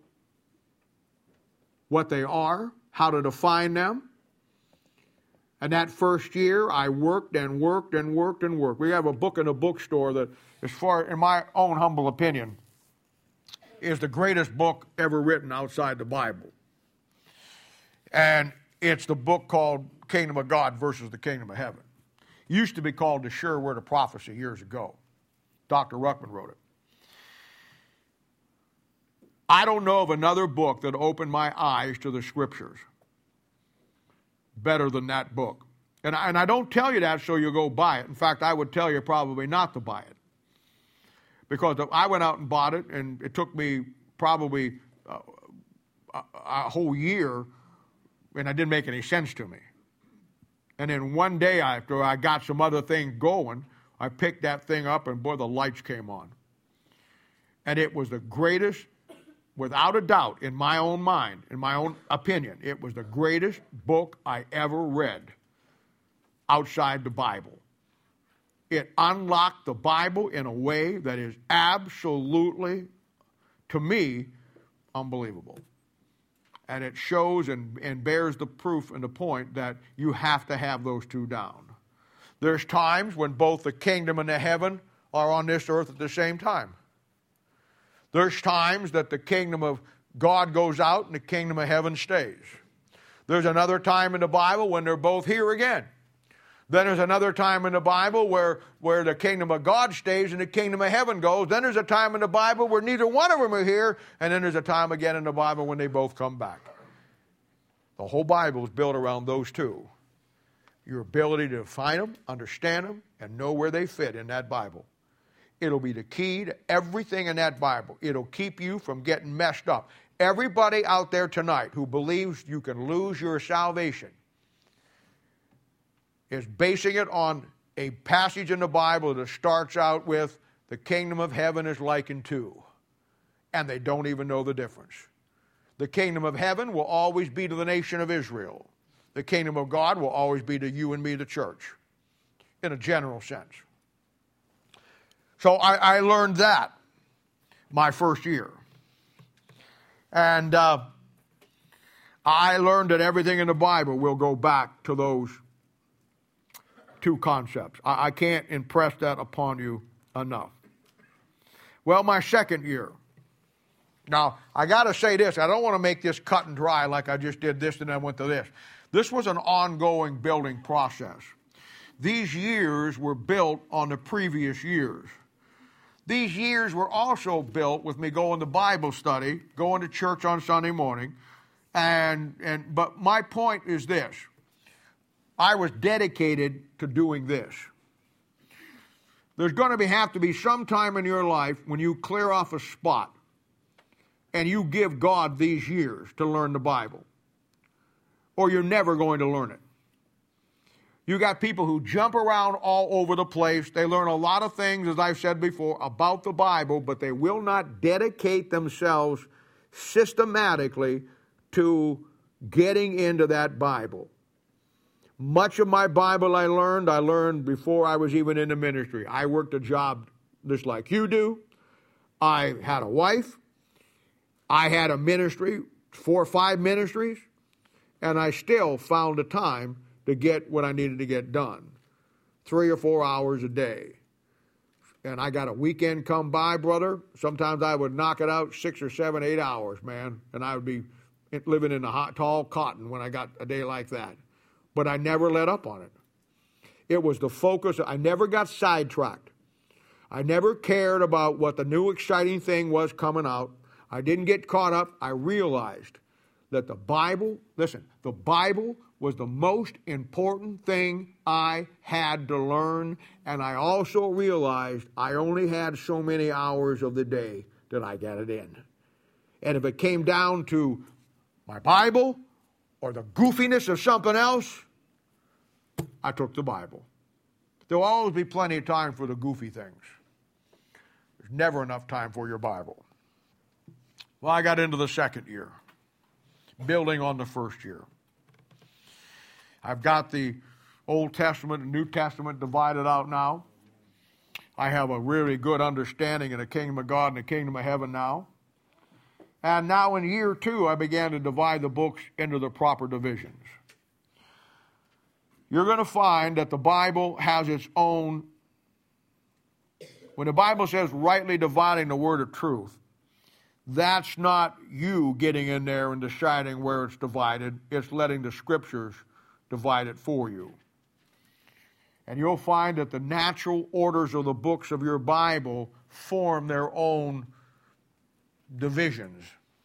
what they are, how to define them. And that first year, I worked and worked and worked and worked. We have a book in a bookstore that, as far, in my own humble opinion, is the greatest book ever written outside the Bible. And it's the book called Kingdom of God versus the Kingdom of Heaven. It used to be called The Sure Word of Prophecy years ago. Dr. Ruckman wrote it. I don't know of another book that opened my eyes to the Scriptures better than that book. And I don't tell you that so you go buy it. In fact, I would tell you probably not to buy it. Because I went out and bought it, and it took me probably a whole year, and it didn't make any sense to me. And then one day after I got some other thing going, I picked that thing up, and boy, the lights came on. And it was the greatest, without a doubt, in my own mind, in my own opinion, it was the greatest book I ever read outside the Bible. It unlocked the Bible in a way that is absolutely, to me, unbelievable. And it shows and bears the proof and the point that you have to have those two down. There's times when both the kingdom and the heaven are on this earth at the same time. There's times that the kingdom of God goes out and the kingdom of heaven stays. There's another time in the Bible when they're both here again. Then there's another time in the Bible where the kingdom of God stays and the kingdom of heaven goes. Then there's a time in the Bible where neither one of them are here. And then there's a time again in the Bible when they both come back. The whole Bible is built around those two. Your ability to find them, understand them, and know where they fit in that Bible. It'll be the key to everything in that Bible. It'll keep you from getting messed up. Everybody out there tonight who believes you can lose your salvation is basing it on a passage in the Bible that starts out with, the kingdom of heaven is likened to, and they don't even know the difference. The kingdom of heaven will always be to the nation of Israel. The kingdom of God will always be to you and me, the church, in a general sense. So I learned that my first year. And I learned that everything in the Bible will go back to those two concepts. I can't impress that upon you enough. Well, my second year. Now, I got to say this. I don't want to make this cut and dry like I just did this and then went to this. This was an ongoing building process. These years were built on the previous years. These years were also built with me going to Bible study, going to church on Sunday morning, but my point is this. I was dedicated to doing this. There's going to have to be some time in your life when you clear off a spot and you give God these years to learn the Bible, or you're never going to learn it. You got people who jump around all over the place. They learn a lot of things, as I've said before, about the Bible, but they will not dedicate themselves systematically to getting into that Bible. Much of my Bible I learned before I was even in the ministry. I worked a job just like you do. I had a wife. I had a ministry, 4 or 5 ministries, and I still found the time to get what I needed to get done. 3 or 4 hours a day. And I got a weekend come by, brother. Sometimes I would knock it out 6 or 7, 8 hours, man. And I would be living in the hot, tall cotton when I got a day like that. But I never let up on it. It was the focus. I never got sidetracked. I never cared about what the new exciting thing was coming out. I didn't get caught up. I realized that the Bible, listen, the Bible was the most important thing I had to learn, and I also realized I only had so many hours of the day that I got it in. And if it came down to my Bible or the goofiness of something else, I took the Bible. There will always be plenty of time for the goofy things. There's never enough time for your Bible. Well, I got into the second year, building on the first year. I've got the Old Testament and New Testament divided out now. I have a really good understanding of the kingdom of God and the kingdom of heaven now. And now in year 2, I began to divide the books into the proper divisions. You're going to find that the Bible has its own, when the Bible says rightly dividing the word of truth, that's not you getting in there and deciding where it's divided. It's letting the Scriptures divide it for you. And you'll find that the natural orders of the books of your Bible form their own divisions.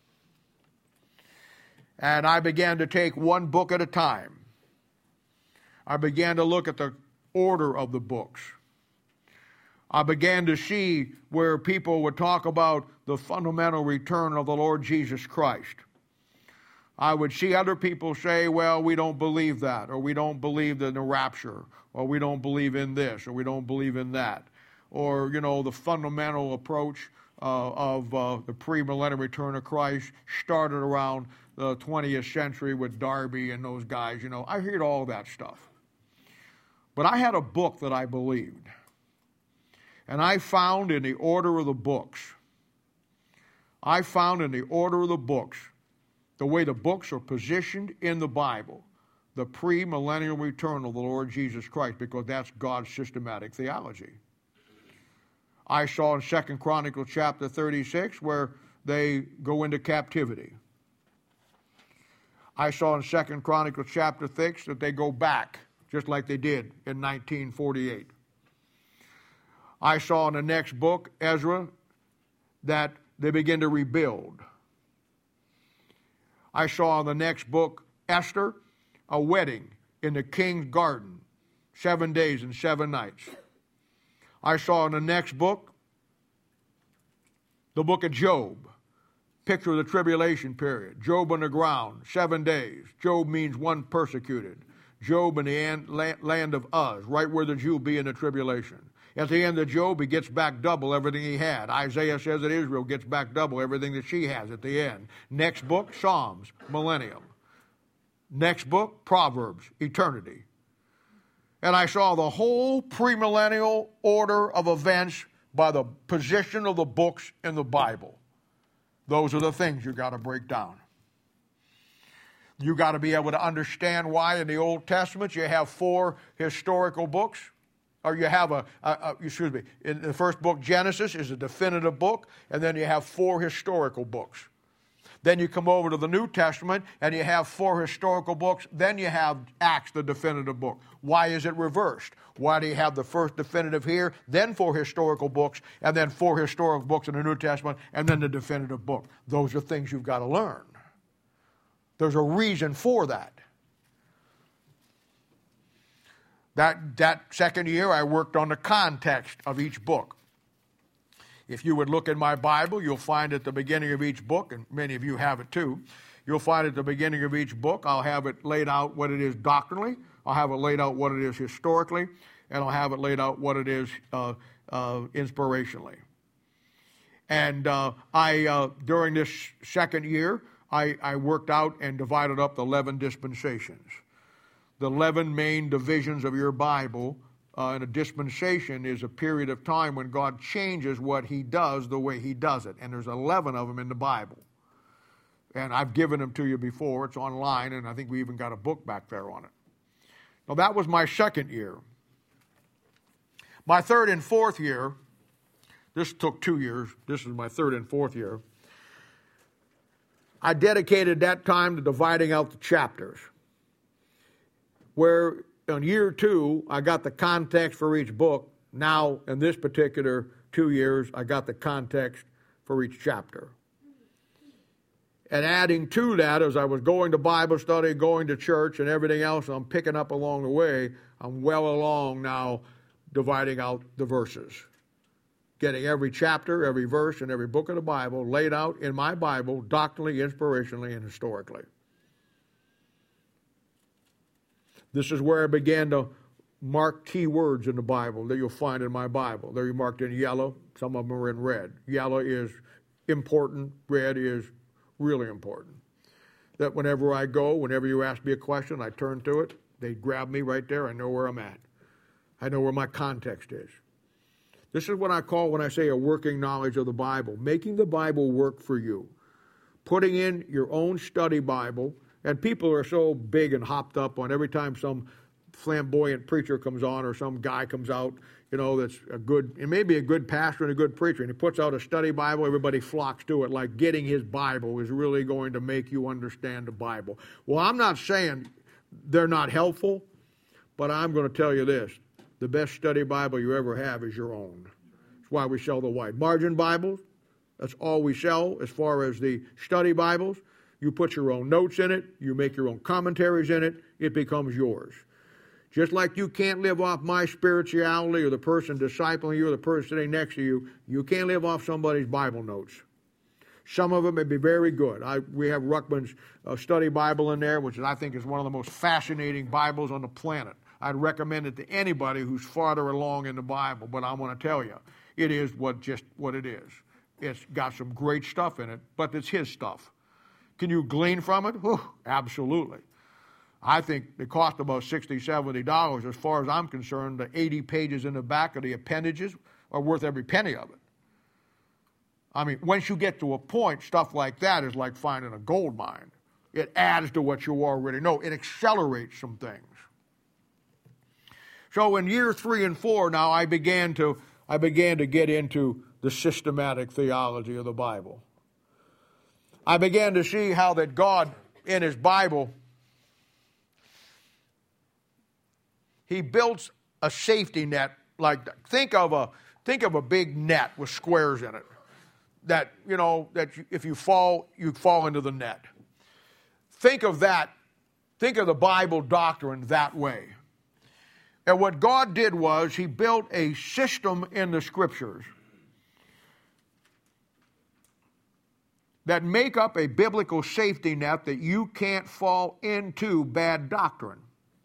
And I began to take one book at a time. I began to look at the order of the books. I began to see where people would talk about the fundamental return of the Lord Jesus Christ. I would see other people say, well, we don't believe that, or we don't believe in the rapture, or we don't believe in this, or we don't believe in that. Or, the fundamental approach of the pre-millennial return of Christ started around the 20th century with Darby and those guys. I heard all that stuff. But I had a book that I believed. And I found in the order of the books, the way the books are positioned in the Bible, the pre-millennial return of the Lord Jesus Christ, because that's God's systematic theology. I saw in 2 Chronicles chapter 36 where they go into captivity. I saw in 2 Chronicles chapter 6 that they go back, just like they did in 1948. I saw in the next book, Ezra, that they begin to rebuild. I saw in the next book, Esther, a wedding in the king's garden, 7 days and 7 nights. I saw in the next book, the book of Job, picture of the tribulation period. Job on the ground, 7 days. Job means one persecuted. Job in the land of Uz, right where the Jew be in the tribulation. At the end of Job, he gets back double everything he had. Isaiah says that Israel gets back double everything that she has at the end. Next book, Psalms, millennium. Next book, Proverbs, eternity. And I saw the whole premillennial order of events by the position of the books in the Bible. Those are the things you got to break down. You got to be able to understand why in the Old Testament you have 4 historical books. Or you have in the first book, Genesis, is a definitive book, and then you have 4 historical books. Then you come over to the New Testament, and you have 4 historical books. Then you have Acts, the definitive book. Why is it reversed? Why do you have the first definitive here, then 4 historical books, and then 4 historical books in the New Testament, and then the definitive book? Those are things you've got to learn. There's a reason for that. That second year, I worked on the context of each book. If you would look in my Bible, you'll find at the beginning of each book, and many of you have it too, you'll find at the beginning of each book, I'll have it laid out what it is doctrinally, I'll have it laid out what it is historically, and I'll have it laid out what it is inspirationally. And during this second year, I worked out and divided up the 11 dispensations. The 11 main divisions of your Bible in a dispensation is a period of time when God changes what He does the way He does it. And there's 11 of them in the Bible. And I've given them to you before. It's online, and I think we even got a book back there on it. Now, that was my second year. My third and fourth year, this took 2 years. This is my third and fourth year. I dedicated that time to dividing out the chapters. Where in year 2, I got the context for each book. Now, in this particular 2 years, I got the context for each chapter. And adding to that, as I was going to Bible study, going to church, and everything else I'm picking up along the way, I'm well along now dividing out the verses. Getting every chapter, every verse, and every book of the Bible laid out in my Bible, doctrinally, inspirationally, and historically. This is where I began to mark key words in the Bible that you'll find in my Bible. They're marked in yellow. Some of them are in red. Yellow is important. Red is really important. That whenever I go, whenever you ask me a question, I turn to it. They grab me right there. I know where I'm at. I know where my context is. This is what I call, when I say a working knowledge of the Bible, making the Bible work for you. Putting in your own study Bible. And people are so big and hopped up on every time some flamboyant preacher comes on or some guy comes out, that's a good, it may be a good pastor and a good preacher, and he puts out a study Bible, everybody flocks to it, like getting his Bible is really going to make you understand the Bible. Well, I'm not saying they're not helpful, but I'm going to tell you this. The best study Bible you ever have is your own. That's why we sell the white margin Bibles. That's all we sell as far as the study Bibles. You put your own notes in it. You make your own commentaries in it. It becomes yours. Just like you can't live off my spirituality or the person discipling you or the person sitting next to you, you can't live off somebody's Bible notes. Some of them may be very good. We have Ruckman's study Bible in there, which I think is one of the most fascinating Bibles on the planet. I'd recommend it to anybody who's farther along in the Bible, but I want to tell you, it is what it is. It's got some great stuff in it, but it's his stuff. Can you glean from it? Whew, absolutely. I think it cost about $60, $70. As far as I'm concerned, the 80 pages in the back of the appendages are worth every penny of it. I mean, once you get to a point, stuff like that is like finding a gold mine. It adds to what you already know. It accelerates some things. So in year 3 and 4 now, I began to get into the systematic theology of the Bible. I began to see how that God, in His Bible, He builds a safety net like that. Think of a big net with squares in it. That if you fall into the net. Think of that. Think of the Bible doctrine that way. And what God did was He built a system in the Scriptures that make up a biblical safety net that you can't fall into bad doctrine.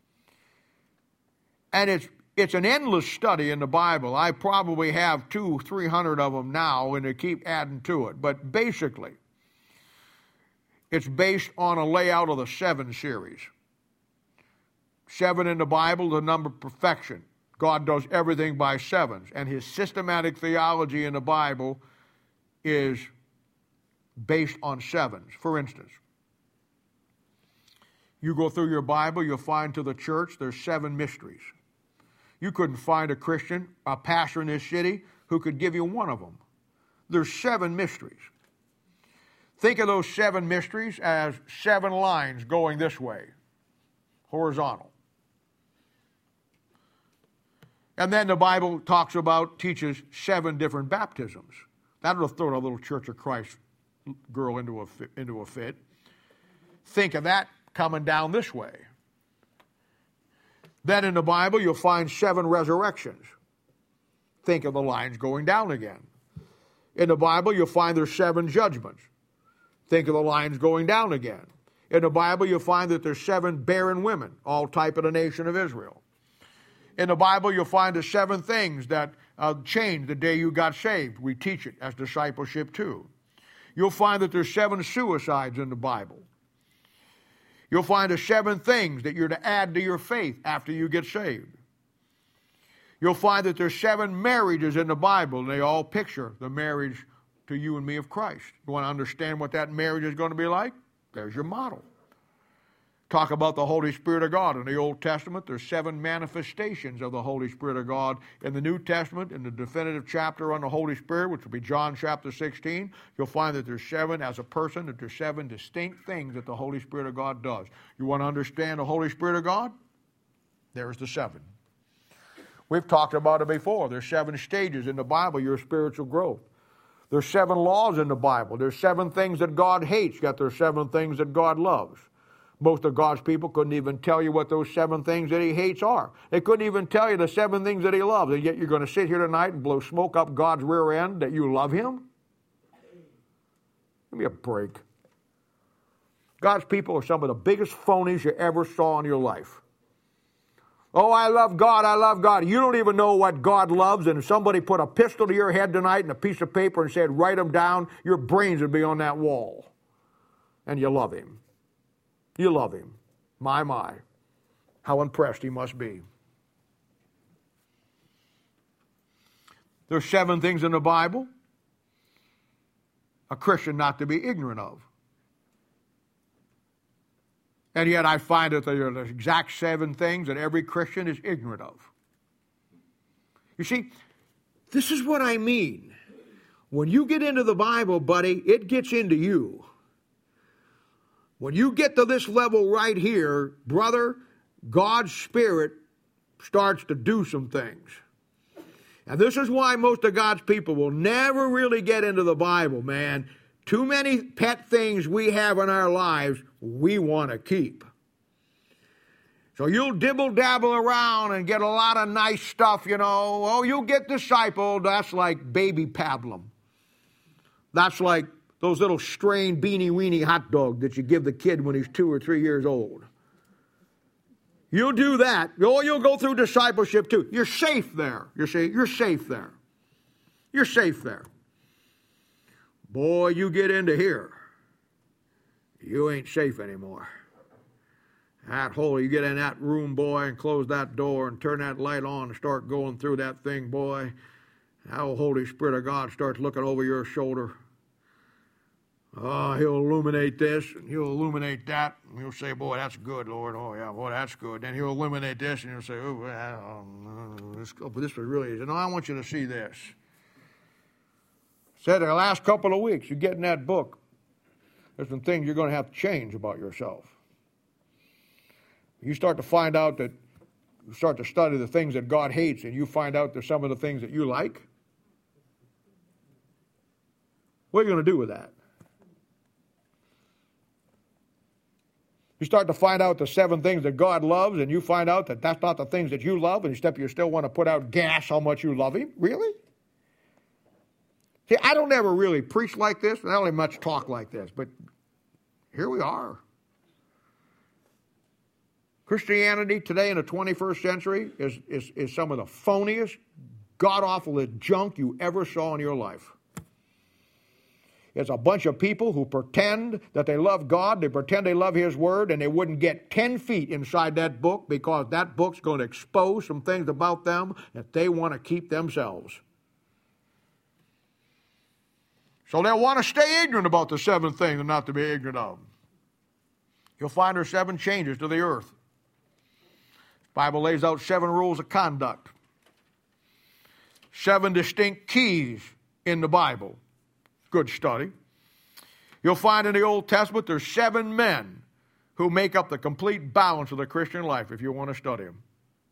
And it's an endless study in the Bible. I probably have 200-300 of them now, and they keep adding to it. But basically, it's based on a layout of the 7 series. 7 in the Bible, the number of perfection. God does everything by 7s. And His systematic theology in the Bible is based on 7s. For instance, you go through your Bible, you'll find to the church there's 7 mysteries. You couldn't find a Christian, a pastor in this city, who could give you one of them. There's 7 mysteries. Think of those 7 mysteries as 7 lines going this way, horizontal. And then the Bible teaches 7 different baptisms. That'll throw a little Church of Christ girl into a fit. Think of that coming down this way. Then in the Bible, you'll find 7 resurrections. Think of the lines going down again. In the Bible, you'll find there's 7 judgments. Think of the lines going down again. In the Bible, you'll find that there's 7 barren women, all type of the nation of Israel. In the Bible, you'll find the 7 things that changed the day you got saved. We teach it as discipleship too. You'll find that there's 7 suicides in the Bible. You'll find the 7 things that you're to add to your faith after you get saved. You'll find that there's 7 marriages in the Bible, and they all picture the marriage to you and me of Christ. You want to understand what that marriage is going to be like? There's your model. Talk about the Holy Spirit of God. In the Old Testament, there's 7 manifestations of the Holy Spirit of God. In the New Testament, in the definitive chapter on the Holy Spirit, which will be John chapter 16, you'll find that there's 7 as a person, that there's 7 distinct things that the Holy Spirit of God does. You want to understand the Holy Spirit of God? There's the 7. We've talked about it before. There's 7 stages in the Bible, your spiritual growth. There's 7 laws in the Bible. There's 7 things that God hates, yet there's 7 things that God loves. Most of God's people couldn't even tell you what those 7 things that he hates are. They couldn't even tell you the 7 things that he loves, and yet you're going to sit here tonight and blow smoke up God's rear end that you love him? Give me a break. God's people are some of the biggest phonies you ever saw in your life. Oh, I love God, I love God. You don't even know what God loves, and if somebody put a pistol to your head tonight and a piece of paper and said, write them down, your brains would be on that wall. And you love him. You love him. My. How impressed he must be. There's 7 things in the Bible a Christian not to be ignorant of. And yet I find that there are the exact 7 things that every Christian is ignorant of. You see, this is what I mean. When you get into the Bible, buddy, it gets into you. When you get to this level right here, brother, God's Spirit starts to do some things. And this is why most of God's people will never really get into the Bible, man. Too many pet things we have in our lives we want to keep. So you'll dibble-dabble around and get a lot of nice stuff, you know. Oh, you'll get discipled. That's like baby pablum. That's like those little strained beanie-weenie hot dogs that you give the kid when he's 2 or 3 years old. You'll do that. Oh, you'll go through discipleship too. You're safe there. You see, you're safe there. You're safe there. Boy, you get into here, you ain't safe anymore. That hole, you get in that room, boy, and close that door and turn that light on and start going through that thing, boy. How Holy Spirit of God starts looking over your shoulder. Oh, he'll illuminate this and he'll illuminate that. And you'll say, boy, that's good, Lord. Oh, yeah, boy, that's good. Then he'll illuminate this and you'll say, oh, well, this was really easy. No, I want you to see this. Said the last couple of weeks, you get in that book, there's some things you're going to have to change about yourself. You start to find out that, you start to study the things that God hates, and you find out there's some of the things that you like. What are you going to do with that? You start to find out the 7 things that God loves, and you find out that that's not the things that you love, and you still want to put out gas how much you love him? Really? See, I don't ever really preach like this, and I don't even much talk like this, but here we are. Christianity today in the 21st century is some of the phoniest, god-awfulest junk you ever saw in your life. It's a bunch of people who pretend that they love God, they pretend they love his word, and they wouldn't get 10 feet inside that book because that book's going to expose some things about them that they want to keep themselves. So they'll want to stay ignorant about the 7 things they're not to be ignorant of. You'll find there's 7 changes to the earth. The Bible lays out 7 rules of conduct. 7 distinct keys in the Bible. Good study. You'll find in the Old Testament there's 7 men who make up the complete balance of the Christian life if you want to study them.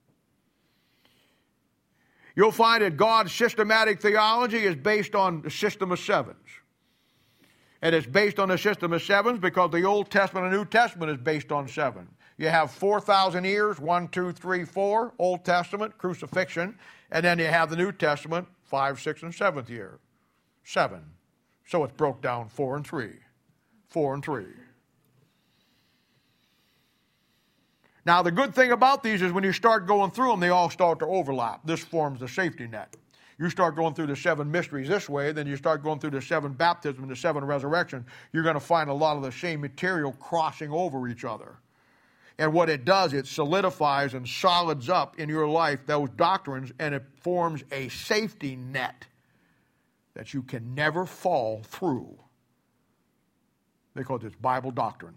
You'll find that God's systematic theology is based on the system of 7s. And it's based on the system of 7s because the Old Testament and New Testament is based on 7. You have 4,000 years, 1, 2, 3, 4, Old Testament, crucifixion, and then you have the New Testament, 5, 6, and 7th year, 7. So it's broke down 4 and 3, 4 and 3. Now, the good thing about these is when you start going through them, they all start to overlap. This forms the safety net. You start going through the 7 mysteries this way, then you start going through the 7 baptisms and the 7 resurrections, you're going to find a lot of the same material crossing over each other. And what it does, it solidifies and solids up in your life those doctrines, and it forms a safety net that you can never fall through because it's Bible doctrine.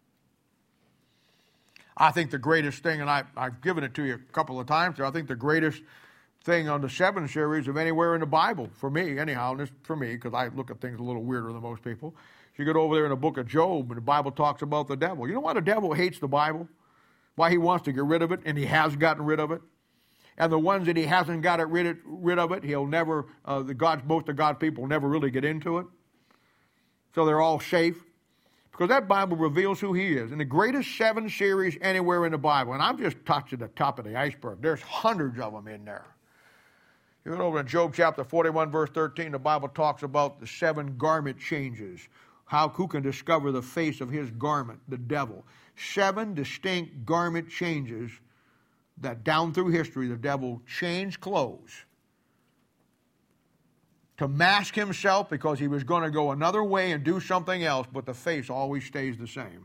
I think the greatest thing, and I've given it to you a couple of times, I think the greatest thing on the 7 series of anywhere in the Bible, for me anyhow, and this for me because I look at things a little weirder than most people. You get over there in the book of Job, and the Bible talks about the devil. You know why the devil hates the Bible? why he wants to get rid of it, and he has gotten rid of it. And the ones that he hasn't got rid of it, he'll never, most of God's people will never really get into it. So they're all safe. Because that Bible reveals who he is. And the greatest 7 series anywhere in the Bible. And I'm just touching the top of the iceberg. There's hundreds of them in there. You go over in Job chapter 41, verse 13, the Bible talks about the 7 garment changes. Who can discover the face of his garment? The devil. 7 distinct garment changes that down through history the devil changed clothes to mask himself because he was going to go another way and do something else, but the face always stays the same.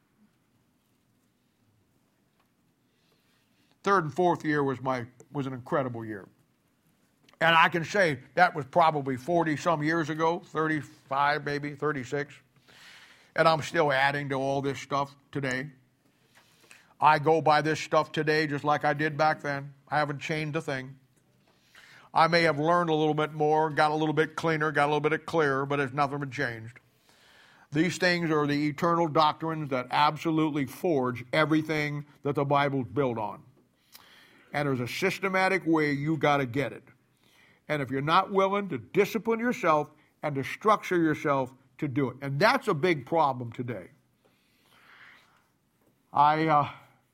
3rd and 4th year was an incredible year. And I can say that was probably 40 some years ago, 35 maybe, 36. And I'm still adding to all this stuff today. I go by this stuff today just like I did back then. I haven't changed a thing. I may have learned a little bit more, got a little bit cleaner, got a little bit clearer, but it's nothing been changed. These things are the eternal doctrines that absolutely forge everything that the Bible's built on. And there's a systematic way you got to get it. And if you're not willing to discipline yourself and to structure yourself to do it, and that's a big problem today. I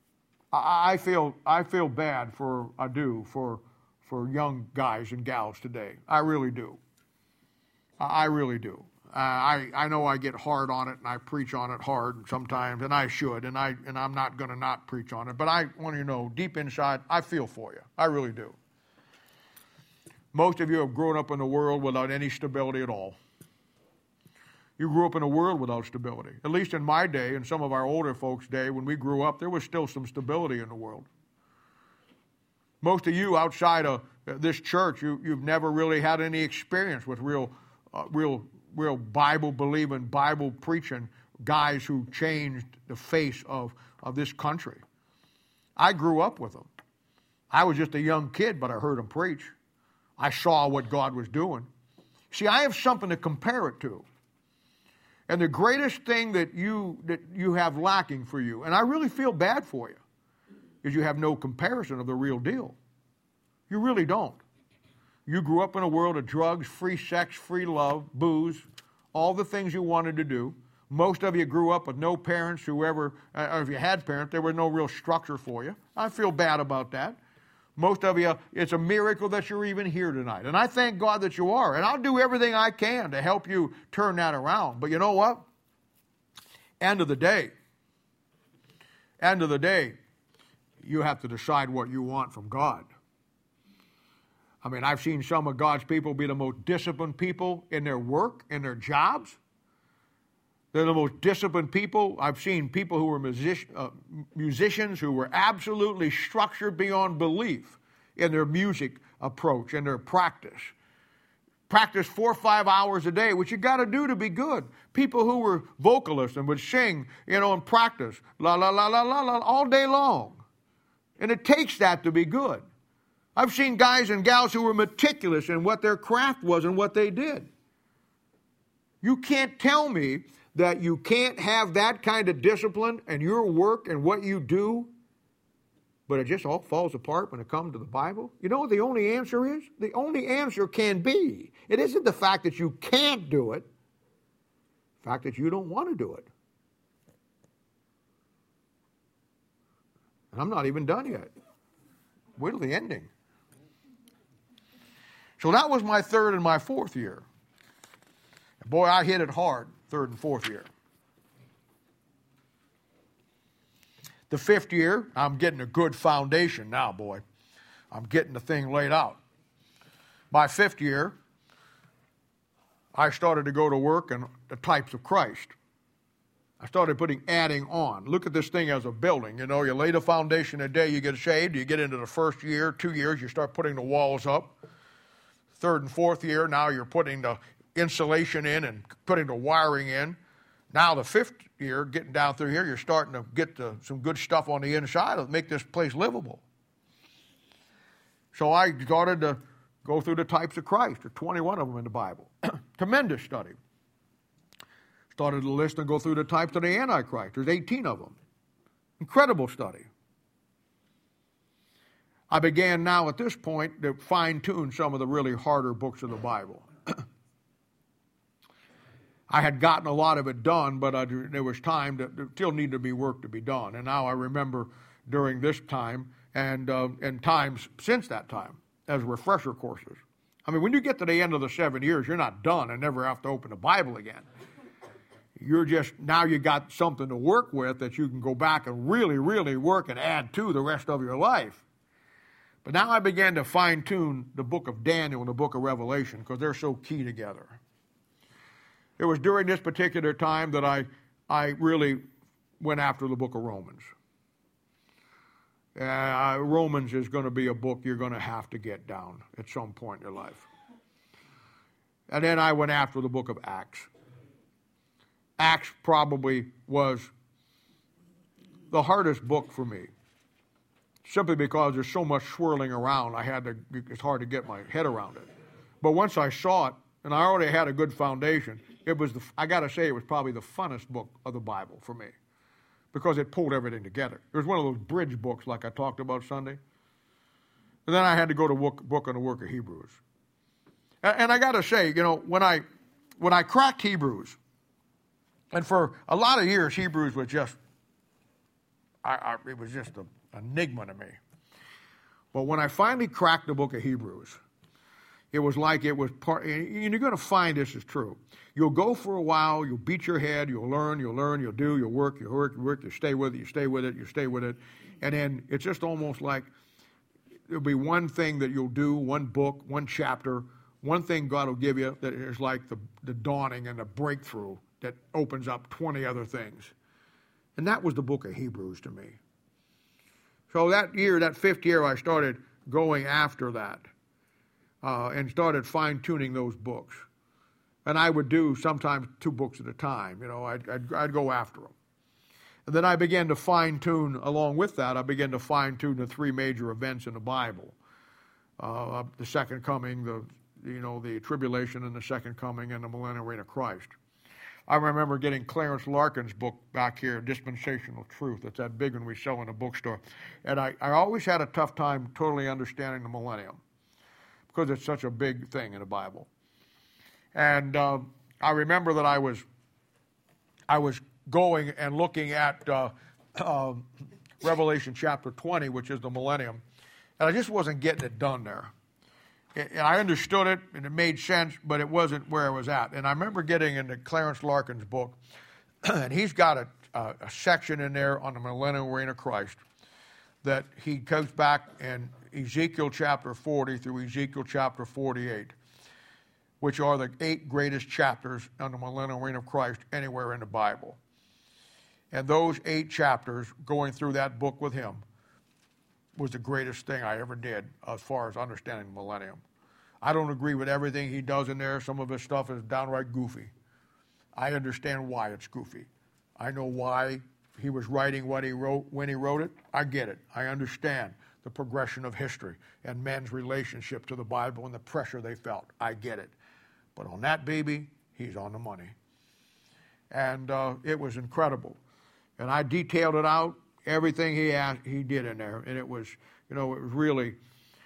feel bad for young guys and gals today. I really do. I really do. I know I get hard on it, and I preach on it hard sometimes, and I should, and I'm not going to not preach on it. But I want you to know, deep inside, I feel for you. I really do. Most of you have grown up in a world without any stability at all. You grew up in a world without stability. At least in my day, and some of our older folks' day, when we grew up, there was still some stability in the world. Most of you outside of this church, you've never really had any experience with real Bible-believing, Bible-preaching guys who changed the face of this country. I grew up with them. I was just a young kid, but I heard them preach. I saw what God was doing. See, I have something to compare it to. And the greatest thing that you have lacking for you, and I really feel bad for you, is you have no comparison of the real deal. You really don't. You grew up in a world of drugs, free sex, free love, booze, all the things you wanted to do. Most of you grew up with no parents or if you had parents, there was no real structure for you. I feel bad about that. Most of you, it's a miracle that you're even here tonight. And I thank God that you are. And I'll do everything I can to help you turn that around. But you know what? End of the day, you have to decide what you want from God. I mean, I've seen some of God's people be the most disciplined people in their work, in their jobs. They're the most disciplined people. I've seen people who were musicians who were absolutely structured beyond belief in their music approach and their practice. Practice 4 or 5 hours a day, which you got to do to be good. People who were vocalists and would sing, and practice, la, la, la, la, la, la, all day long. And it takes that to be good. I've seen guys and gals who were meticulous in what their craft was and what they did. You can't tell me that you can't have that kind of discipline in your work and what you do, but it just all falls apart when it comes to the Bible. You know what the only answer is? The only answer can be. It isn't the fact that you can't do it, the fact that you don't want to do it. And I'm not even done yet. Wait till the ending. So that was my 3rd and my 4th year. Boy, I hit it hard, 3rd and 4th year. The 5th year, I'm getting a good foundation now, boy. I'm getting the thing laid out. My 5th year, I started to go to work in the types of Christ. I started adding on. Look at this thing as a building. You lay the foundation a day, you get saved. You get into the 1st year, 2 years, you start putting the walls up. 3rd and 4th year, now you're putting the insulation in and putting the wiring in. Now the 5th year, getting down through here, you're starting to get some good stuff on the inside to make this place livable. So I started to go through the types of Christ. There are 21 of them in the Bible. Tremendous study. Started to list and go through the types of the Antichrist. There's 18 of them. Incredible study. I began now at this point to fine-tune some of the really harder books of the Bible. I had gotten a lot of it done, but there was time that there still needed to be work to be done. And now I remember during this time and times since that time as refresher courses. I mean, when you get to the end of the 7 years, you're not done and never have to open the Bible again. You're just, now you got something to work with that you can go back and really, really work and add to the rest of your life. But now I began to fine-tune the book of Daniel and the book of Revelation because they're so key together. It was during this particular time that I really went after the book of Romans. Romans is going to be a book you're going to have to get down at some point in your life. And then I went after the book of Acts. Acts probably was the hardest book for me, simply because there's so much swirling around. It's hard to get my head around it. But once I saw it, and I already had a good foundation, I got to say, it was probably the funnest book of the Bible for me, because it pulled everything together. It was one of those bridge books like I talked about Sunday. And then I had to go to book on the work of Hebrews. And I got to say, when I cracked Hebrews, and for a lot of years, Hebrews was just, it was just an enigma to me. But when I finally cracked the book of Hebrews, it was like it was part, and you're going to find this is true. You'll go for a while, you'll beat your head, you'll learn, you'll do, you'll work, you stay with it. And then it's just almost like there'll be one thing that you'll do, one book, one chapter, one thing God will give you that is like the dawning and the breakthrough that opens up 20 other things. And that was the book of Hebrews to me. So that year, that 5th year, I started going after that and started fine-tuning those books. And I would do sometimes 2 books at a time. I'd go after them. And then I began to fine-tune, along with that, I began to fine-tune the 3 major events in the Bible. The second coming, the tribulation and the second coming, and the millennial reign of Christ. I remember getting Clarence Larkin's book back here, Dispensational Truth. It's that big one we sell in the bookstore. And I always had a tough time totally understanding the millennium because it's such a big thing in the Bible. And I remember that I was going and looking at Revelation chapter 20, which is the millennium, and I just wasn't getting it done there. And I understood it, and it made sense, but it wasn't where I was at. And I remember getting into Clarence Larkin's book, and he's got a section in there on the millennial reign of Christ that he goes back in Ezekiel chapter 40 through Ezekiel chapter 48, which are the 8 greatest chapters on the millennial reign of Christ anywhere in the Bible. And those 8 chapters, going through that book with him, was the greatest thing I ever did as far as understanding the millennium. I don't agree with everything he does in there. Some of his stuff is downright goofy. I understand why it's goofy. I know why he was writing what he wrote when he wrote it. I get it. I understand the progression of history and men's relationship to the Bible and the pressure they felt. I get it. But on that baby, he's on the money. And it was incredible. And I detailed it out. Everything he did in there, and it was really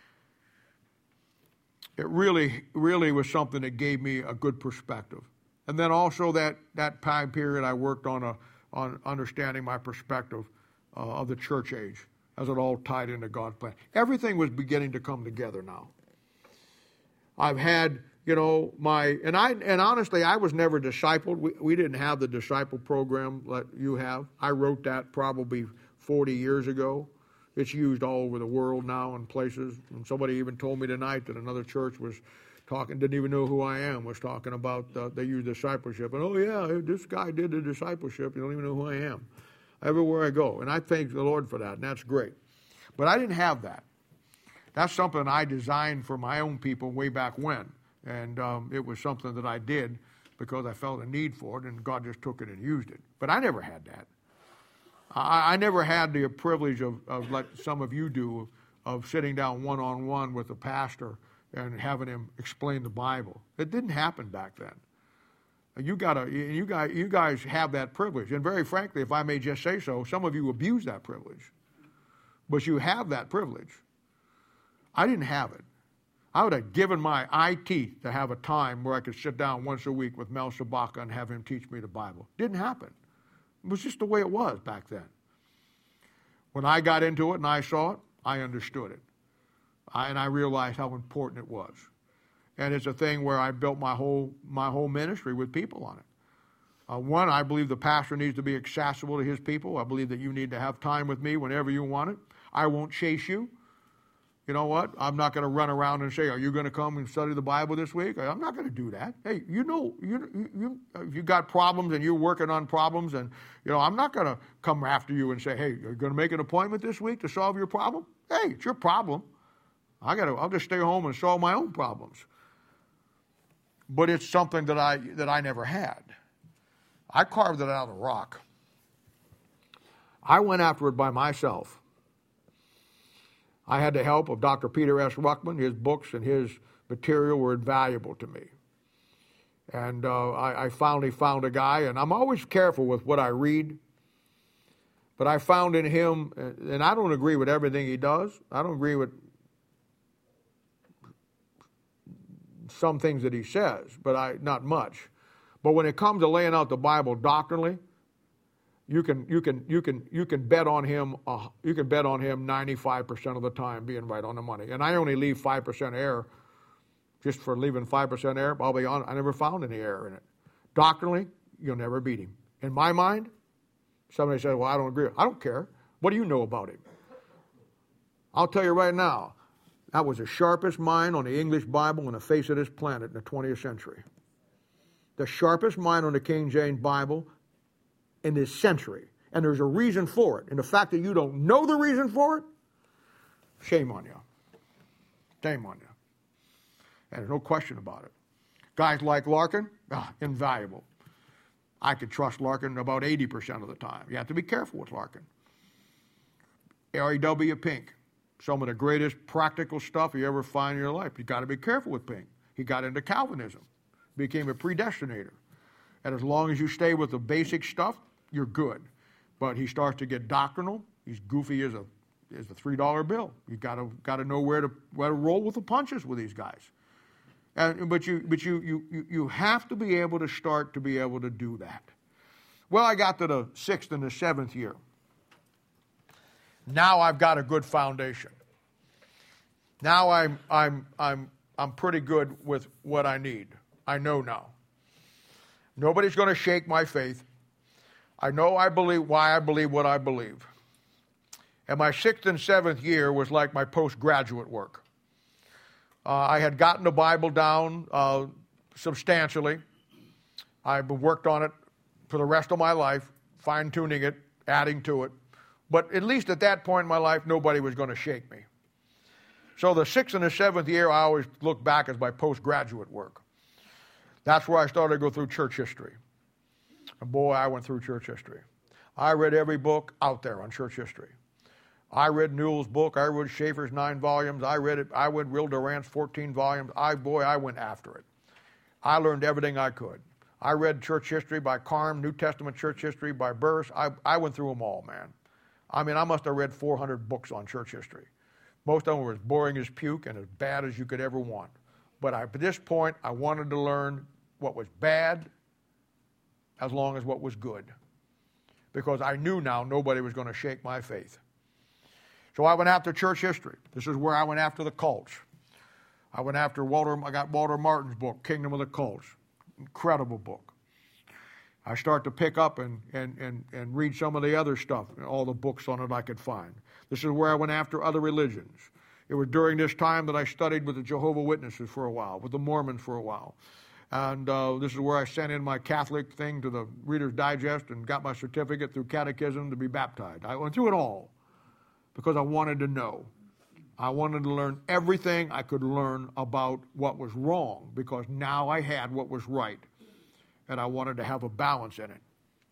was something that gave me a good perspective. And then also that time period, I worked on understanding my perspective of the church age as it all tied into God's plan. Everything was beginning to come together now. I've had and honestly, I was never discipled. We didn't have the disciple program that you have. I wrote that probably 40 years ago. It's used all over the world now in places. And somebody even told me tonight that another church was talking, didn't even know who I am, was talking about they use discipleship. And, oh, yeah, this guy did the discipleship. You don't even know who I am. Everywhere I go. And I thank the Lord for that, and that's great. But I didn't have that. That's something I designed for my own people way back when. And it was something that I did because I felt a need for it, and God just took it and used it. But I never had that. I never had the privilege of like some of you do, of sitting down one-on-one with a pastor and having him explain the Bible. It didn't happen back then. You guys have that privilege. And very frankly, if I may just say so, some of you abuse that privilege. But you have that privilege. I didn't have it. I would have given my eye teeth to have a time where I could sit down once a week with Mel Shabaka and have him teach me the Bible. Didn't happen. It was just the way it was back then. When I got into it and I saw it, I understood it. And I realized how important it was. And it's a thing where I built my whole ministry with people on it. One, I believe the pastor needs to be accessible to his people. I believe that you need to have time with me whenever you want it. I won't chase you. You know what? I'm not going to run around and say, are you going to come and study the Bible this week? I'm not going to do that. Hey, if you got problems and you're working on problems, and I'm not going to come after you and say, hey, you're going to make an appointment this week to solve your problem? Hey, it's your problem. I'll just stay home and solve my own problems. But it's something that I never had. I carved it out of the rock. I went after it by myself. I had the help of Dr. Peter S. Ruckman. His books and his material were invaluable to me. And I finally found a guy, and I'm always careful with what I read, but I found in him, and I don't agree with everything he does. I don't agree with some things that he says, but not much. But when it comes to laying out the Bible doctrinally, you can bet on him. You can bet on him 95% of the time being right on the money. And I only leave 5% error. Just for leaving 5% error, I'll be honest, I never found any error in it. Doctrinally, you'll never beat him. In my mind, somebody said, well, I don't agree. I don't care. What do you know about him? I'll tell you right now, that was the sharpest mind on the English Bible on the face of this planet in the 20th century. The sharpest mind on the King James Bible in this century. And there's a reason for it. And the fact that you don't know the reason for it, shame on you. Shame on you. And there's no question about it. Guys like Larkin, invaluable. I could trust Larkin about 80% of the time. You have to be careful with Larkin. R.E.W. Pink, some of the greatest practical stuff you ever find in your life. You got to be careful with Pink. He got into Calvinism, became a predestinator. And as long as you stay with the basic stuff, you're good. But he starts to get doctrinal. He's goofy as a $3 bill. You got to know where to roll with the punches with these guys. But you have to be able to start to be able to do that. Well, I got to the 6th and the 7th year. Now I've got a good foundation. Now I'm pretty good with what I need. I know now. Nobody's going to shake my faith. I know why I believe what I believe. And my 6th and 7th year was like my postgraduate work. I had gotten the Bible down substantially. I've worked on it for the rest of my life, fine-tuning it, adding to it. But at least at that point in my life, nobody was going to shake me. So the 6th and the 7th year, I always look back as my postgraduate work. That's where I started to go through church history. And boy, I went through church history. I read every book out there on church history. I read Newell's book. I read Schaeffer's 9 volumes. I read Will Durant's 14 volumes. I went after it. I learned everything I could. I read church history by Carm, New Testament church history by Burris. I went through them all, man. I mean, I must have read 400 books on church history. Most of them were as boring as puke and as bad as you could ever want. But at this point, I wanted to learn what was bad as long as what was good. Because I knew now nobody was going to shake my faith. So I went after church history. This is where I went after the cults. I got Walter Martin's book, Kingdom of the Cults. Incredible book. I start to pick up and read some of the other stuff, all the books on it I could find. This is where I went after other religions. It was during this time that I studied with the Jehovah's Witnesses for a while, with the Mormons for a while. And this is where I sent in my Catholic thing to the Reader's Digest and got my certificate through catechism to be baptized. I went through it all because I wanted to know. I wanted to learn everything I could learn about what was wrong because now I had what was right. And I wanted to have a balance in it.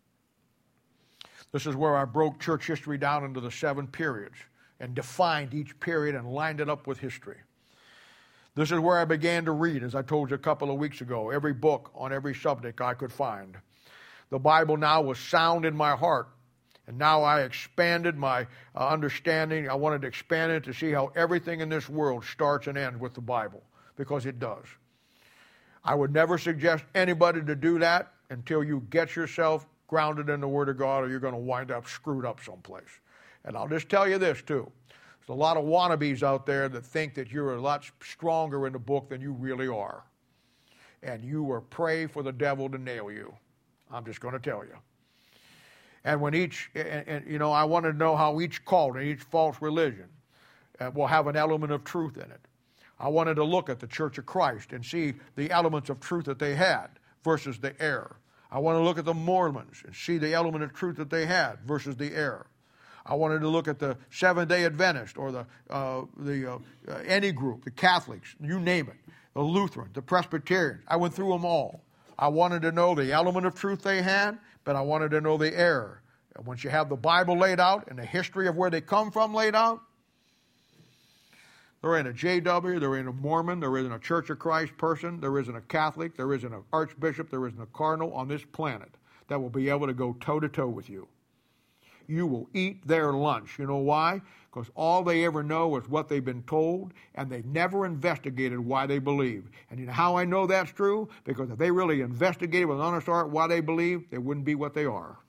This is where I broke church history down into the 7 periods and defined each period and lined it up with history. This is where I began to read, as I told you a couple of weeks ago, every book on every subject I could find. The Bible now was sound in my heart, And now I expanded my understanding. I wanted to expand it to see how everything in this world starts and ends with the Bible, because it does. I would never suggest anybody to do that until you get yourself grounded in the Word of God, or you're going to wind up screwed up someplace. And I'll just tell you this, too. There's a lot of wannabes out there that think that you're a lot stronger in the book than you really are. And you are prey for the devil to nail you. I'm just going to tell you. And when I wanted to know how each cult and each false religion will have an element of truth in it. I wanted to look at the Church of Christ and see the elements of truth that they had versus the error. I wanted to look at the Mormons and see the element of truth that they had versus the error. I wanted to look at the Seventh-day Adventist or any group, the Catholics, you name it, the Lutheran, the Presbyterians. I went through them all. I wanted to know the element of truth they had, but I wanted to know the error. And once you have the Bible laid out and the history of where they come from laid out, there ain't a JW, there ain't a Mormon, there isn't a Church of Christ person, there isn't a Catholic, there isn't an archbishop, there isn't a cardinal on this planet that will be able to go toe-to-toe with you. You will eat their lunch. You know why? Because all they ever know is what they've been told, and they never investigated why they believe. And you know how I know that's true? Because if they really investigated with an honest heart why they believe, they wouldn't be what they are.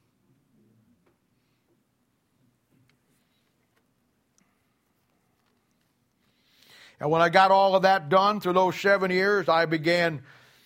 And when I got all of that done through those 7 years, I began,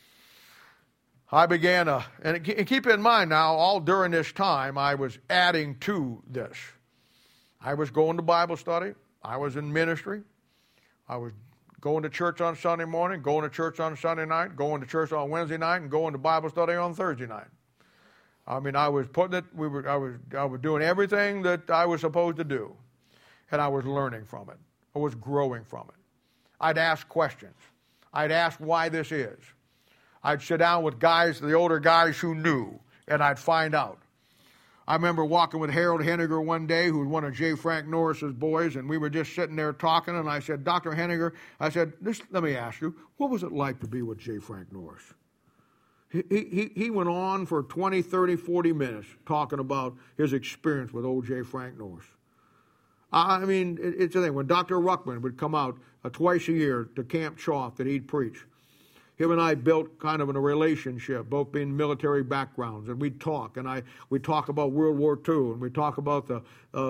and keep in mind now, all during this time, I was adding to this. I was going to Bible study. I was in ministry. I was going to church on Sunday morning, going to church on Sunday night, going to church on Wednesday night, and going to Bible study on Thursday night. I mean, I was putting it, I was doing everything that I was supposed to do, and I was learning from it. I was growing from it. I'd ask questions. I'd ask why this is. I'd sit down with guys, the older guys who knew, and I'd find out. I remember walking with Harold Henniger one day, who was one of J. Frank Norris's boys, and we were just sitting there talking, and I said, Dr. Henniger, I said, let me ask you, what was it like to be with J. Frank Norris? He went on for 20, 30, 40 minutes talking about his experience with old J. Frank Norris. I mean, it's the thing. When Dr. Ruckman would come out twice a year to Camp Choff that he'd preach, him and I built kind of a relationship, both being military backgrounds, and we'd talk, and we'd talk about World War II, and we'd talk about the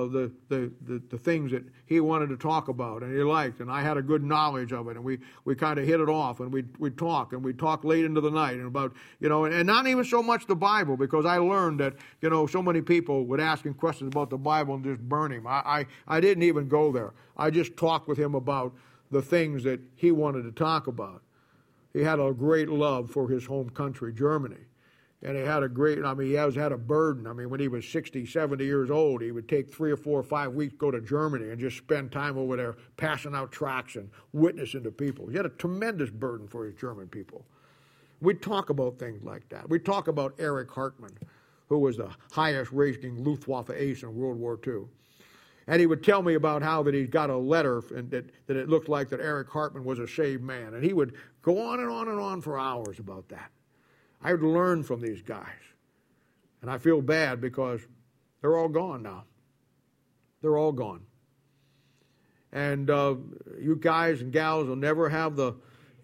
things that he wanted to talk about and he liked, and I had a good knowledge of it, and we kind of hit it off, and we'd talk late into the night, and about, and not even so much the Bible, because I learned that, so many people would ask him questions about the Bible and just burn him. I didn't even go there. I just talked with him about the things that he wanted to talk about. He had a great love for his home country, Germany. And he had he always had a burden. I mean, when he was 60, 70 years old, he would take 3 or 4 or 5 weeks to go to Germany and just spend time over there passing out tracts and witnessing to people. He had a tremendous burden for his German people. We'd talk about things like that. We'd talk about Erich Hartmann, who was the highest ranking Luftwaffe ace in World War II. And he would tell me about how that he got a letter and that it looked like that Erich Hartmann was a saved man. And he would go on and on and on for hours about that. I would learn from these guys. And I feel bad because they're all gone now. They're all gone. And you guys and gals will never have the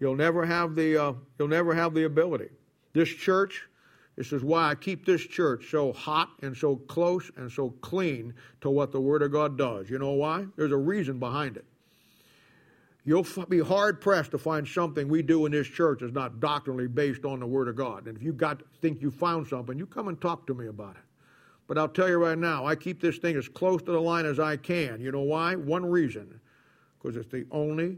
ability. This church, this is why I keep this church so hot and so close and so clean to what the Word of God does. You know why? There's a reason behind it. You'll be hard-pressed to find something we do in this church that's not doctrinally based on the Word of God. And if you think you found something, you come and talk to me about it. But I'll tell you right now, I keep this thing as close to the line as I can. You know why? One reason. Because it's the only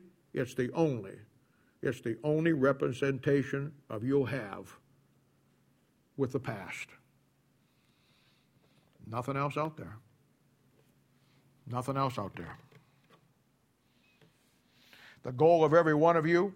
representation of you'll have with the past. Nothing else out there. Nothing else out there. The goal of every one of you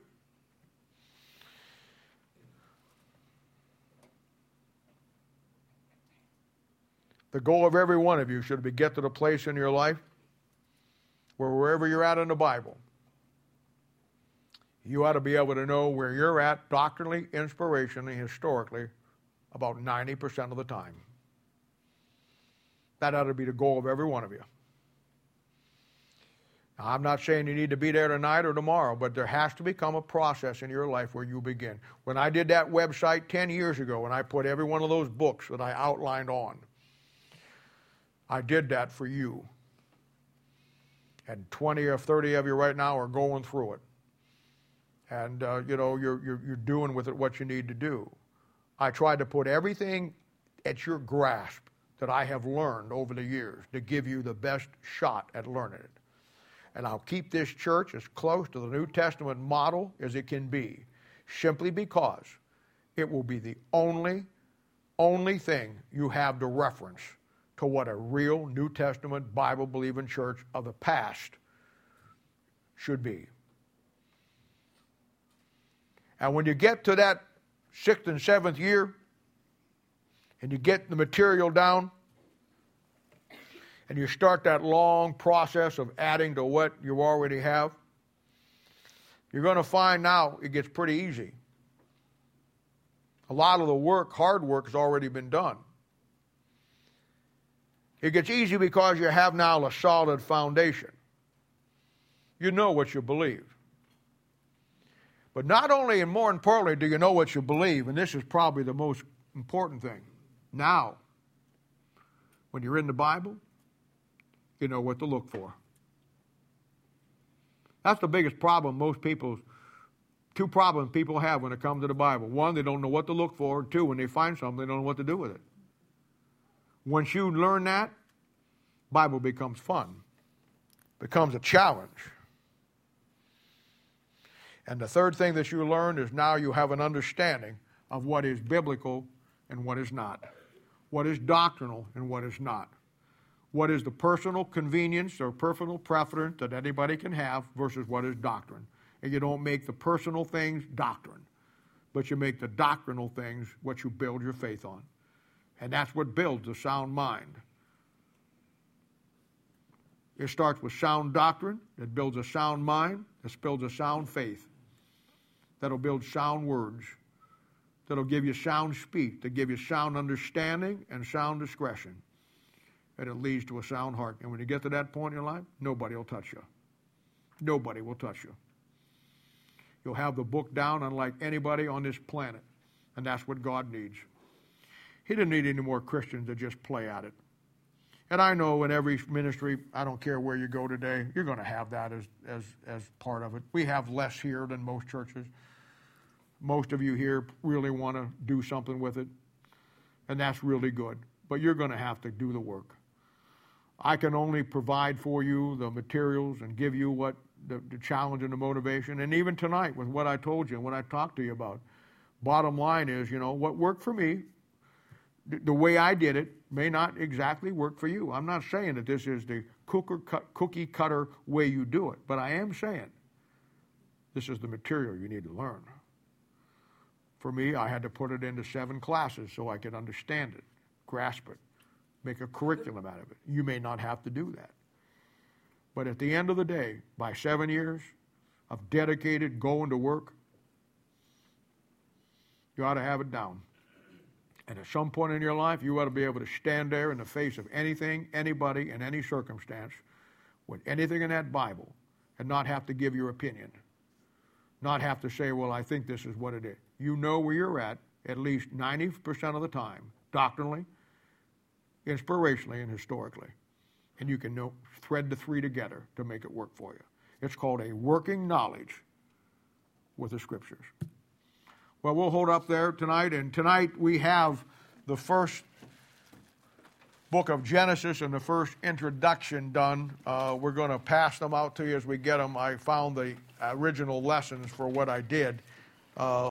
should be get to the place in your life where wherever you're at in the Bible, you ought to be able to know where you're at doctrinally, inspirationally, historically, about 90% of the time. That ought to be the goal of every one of you. Now, I'm not saying you need to be there tonight or tomorrow, but there has to become a process in your life where you begin. When I did that website 10 years ago, and I put every one of those books that I outlined on, I did that for you. And 20 or 30 of you right now are going through it. And, you're doing with it what you need to do. I tried to put everything at your grasp that I have learned over the years to give you the best shot at learning it. And I'll keep this church as close to the New Testament model as it can be, simply because it will be the only thing you have to reference to what a real New Testament Bible-believing church of the past should be. And when you get to that 6th and 7th year, and you get the material down, and you start that long process of adding to what you already have, you're going to find now it gets pretty easy. A lot of the work, hard work, has already been done. It gets easy because you have now a solid foundation. You know what you believe. But not only and more importantly do you know what you believe, and this is probably the most important thing. Now, when you're in the Bible, you know what to look for. That's the biggest problem two problems people have when it comes to the Bible. One, they don't know what to look for. Two, when they find something, they don't know what to do with it. Once you learn that, Bible becomes fun, becomes a challenge. And the third thing that you learn is now you have an understanding of what is biblical and what is not, what is doctrinal and what is not, what is the personal convenience or personal preference that anybody can have versus what is doctrine. And you don't make the personal things doctrine, but you make the doctrinal things what you build your faith on. And that's what builds a sound mind. It starts with sound doctrine. It builds a sound mind. It builds a sound faith. That'll build sound words. That'll give you sound speech. That'll give you sound understanding and sound discretion. And it leads to a sound heart. And when you get to that point in your life, nobody will touch you. Nobody will touch you. You'll have the book down unlike anybody on this planet. And that's what God needs. He didn't need any more Christians to just play at it. And I know in every ministry, I don't care where you go today, you're going to have that as part of it. We have less here than most churches. Most of you here really want to do something with it, and that's really good. But you're going to have to do the work. I can only provide for you the materials and give you what the challenge and the motivation. And even tonight with what I told you and what I talked to you about, bottom line is, what worked for me, the way I did it may not exactly work for you. I'm not saying that this is the cookie cutter way you do it, but I am saying this is the material you need to learn. For me, I had to put it into 7 classes so I could understand it, grasp it, make a curriculum out of it. You may not have to do that. But at the end of the day, by 7 years of dedicated going to work, you ought to have it down. And at some point in your life, you ought to be able to stand there in the face of anything, anybody, in any circumstance, with anything in that Bible, and not have to give your opinion. Not have to say, well, I think this is what it is. You know where you're at least 90% of the time, doctrinally, inspirationally, and historically. And you can thread the 3 together to make it work for you. It's called a working knowledge with the Scriptures. Well, we'll hold up there tonight, and tonight we have the first book of Genesis and the first introduction done. We're going to pass them out to you as we get them. I found the original lessons for what I did.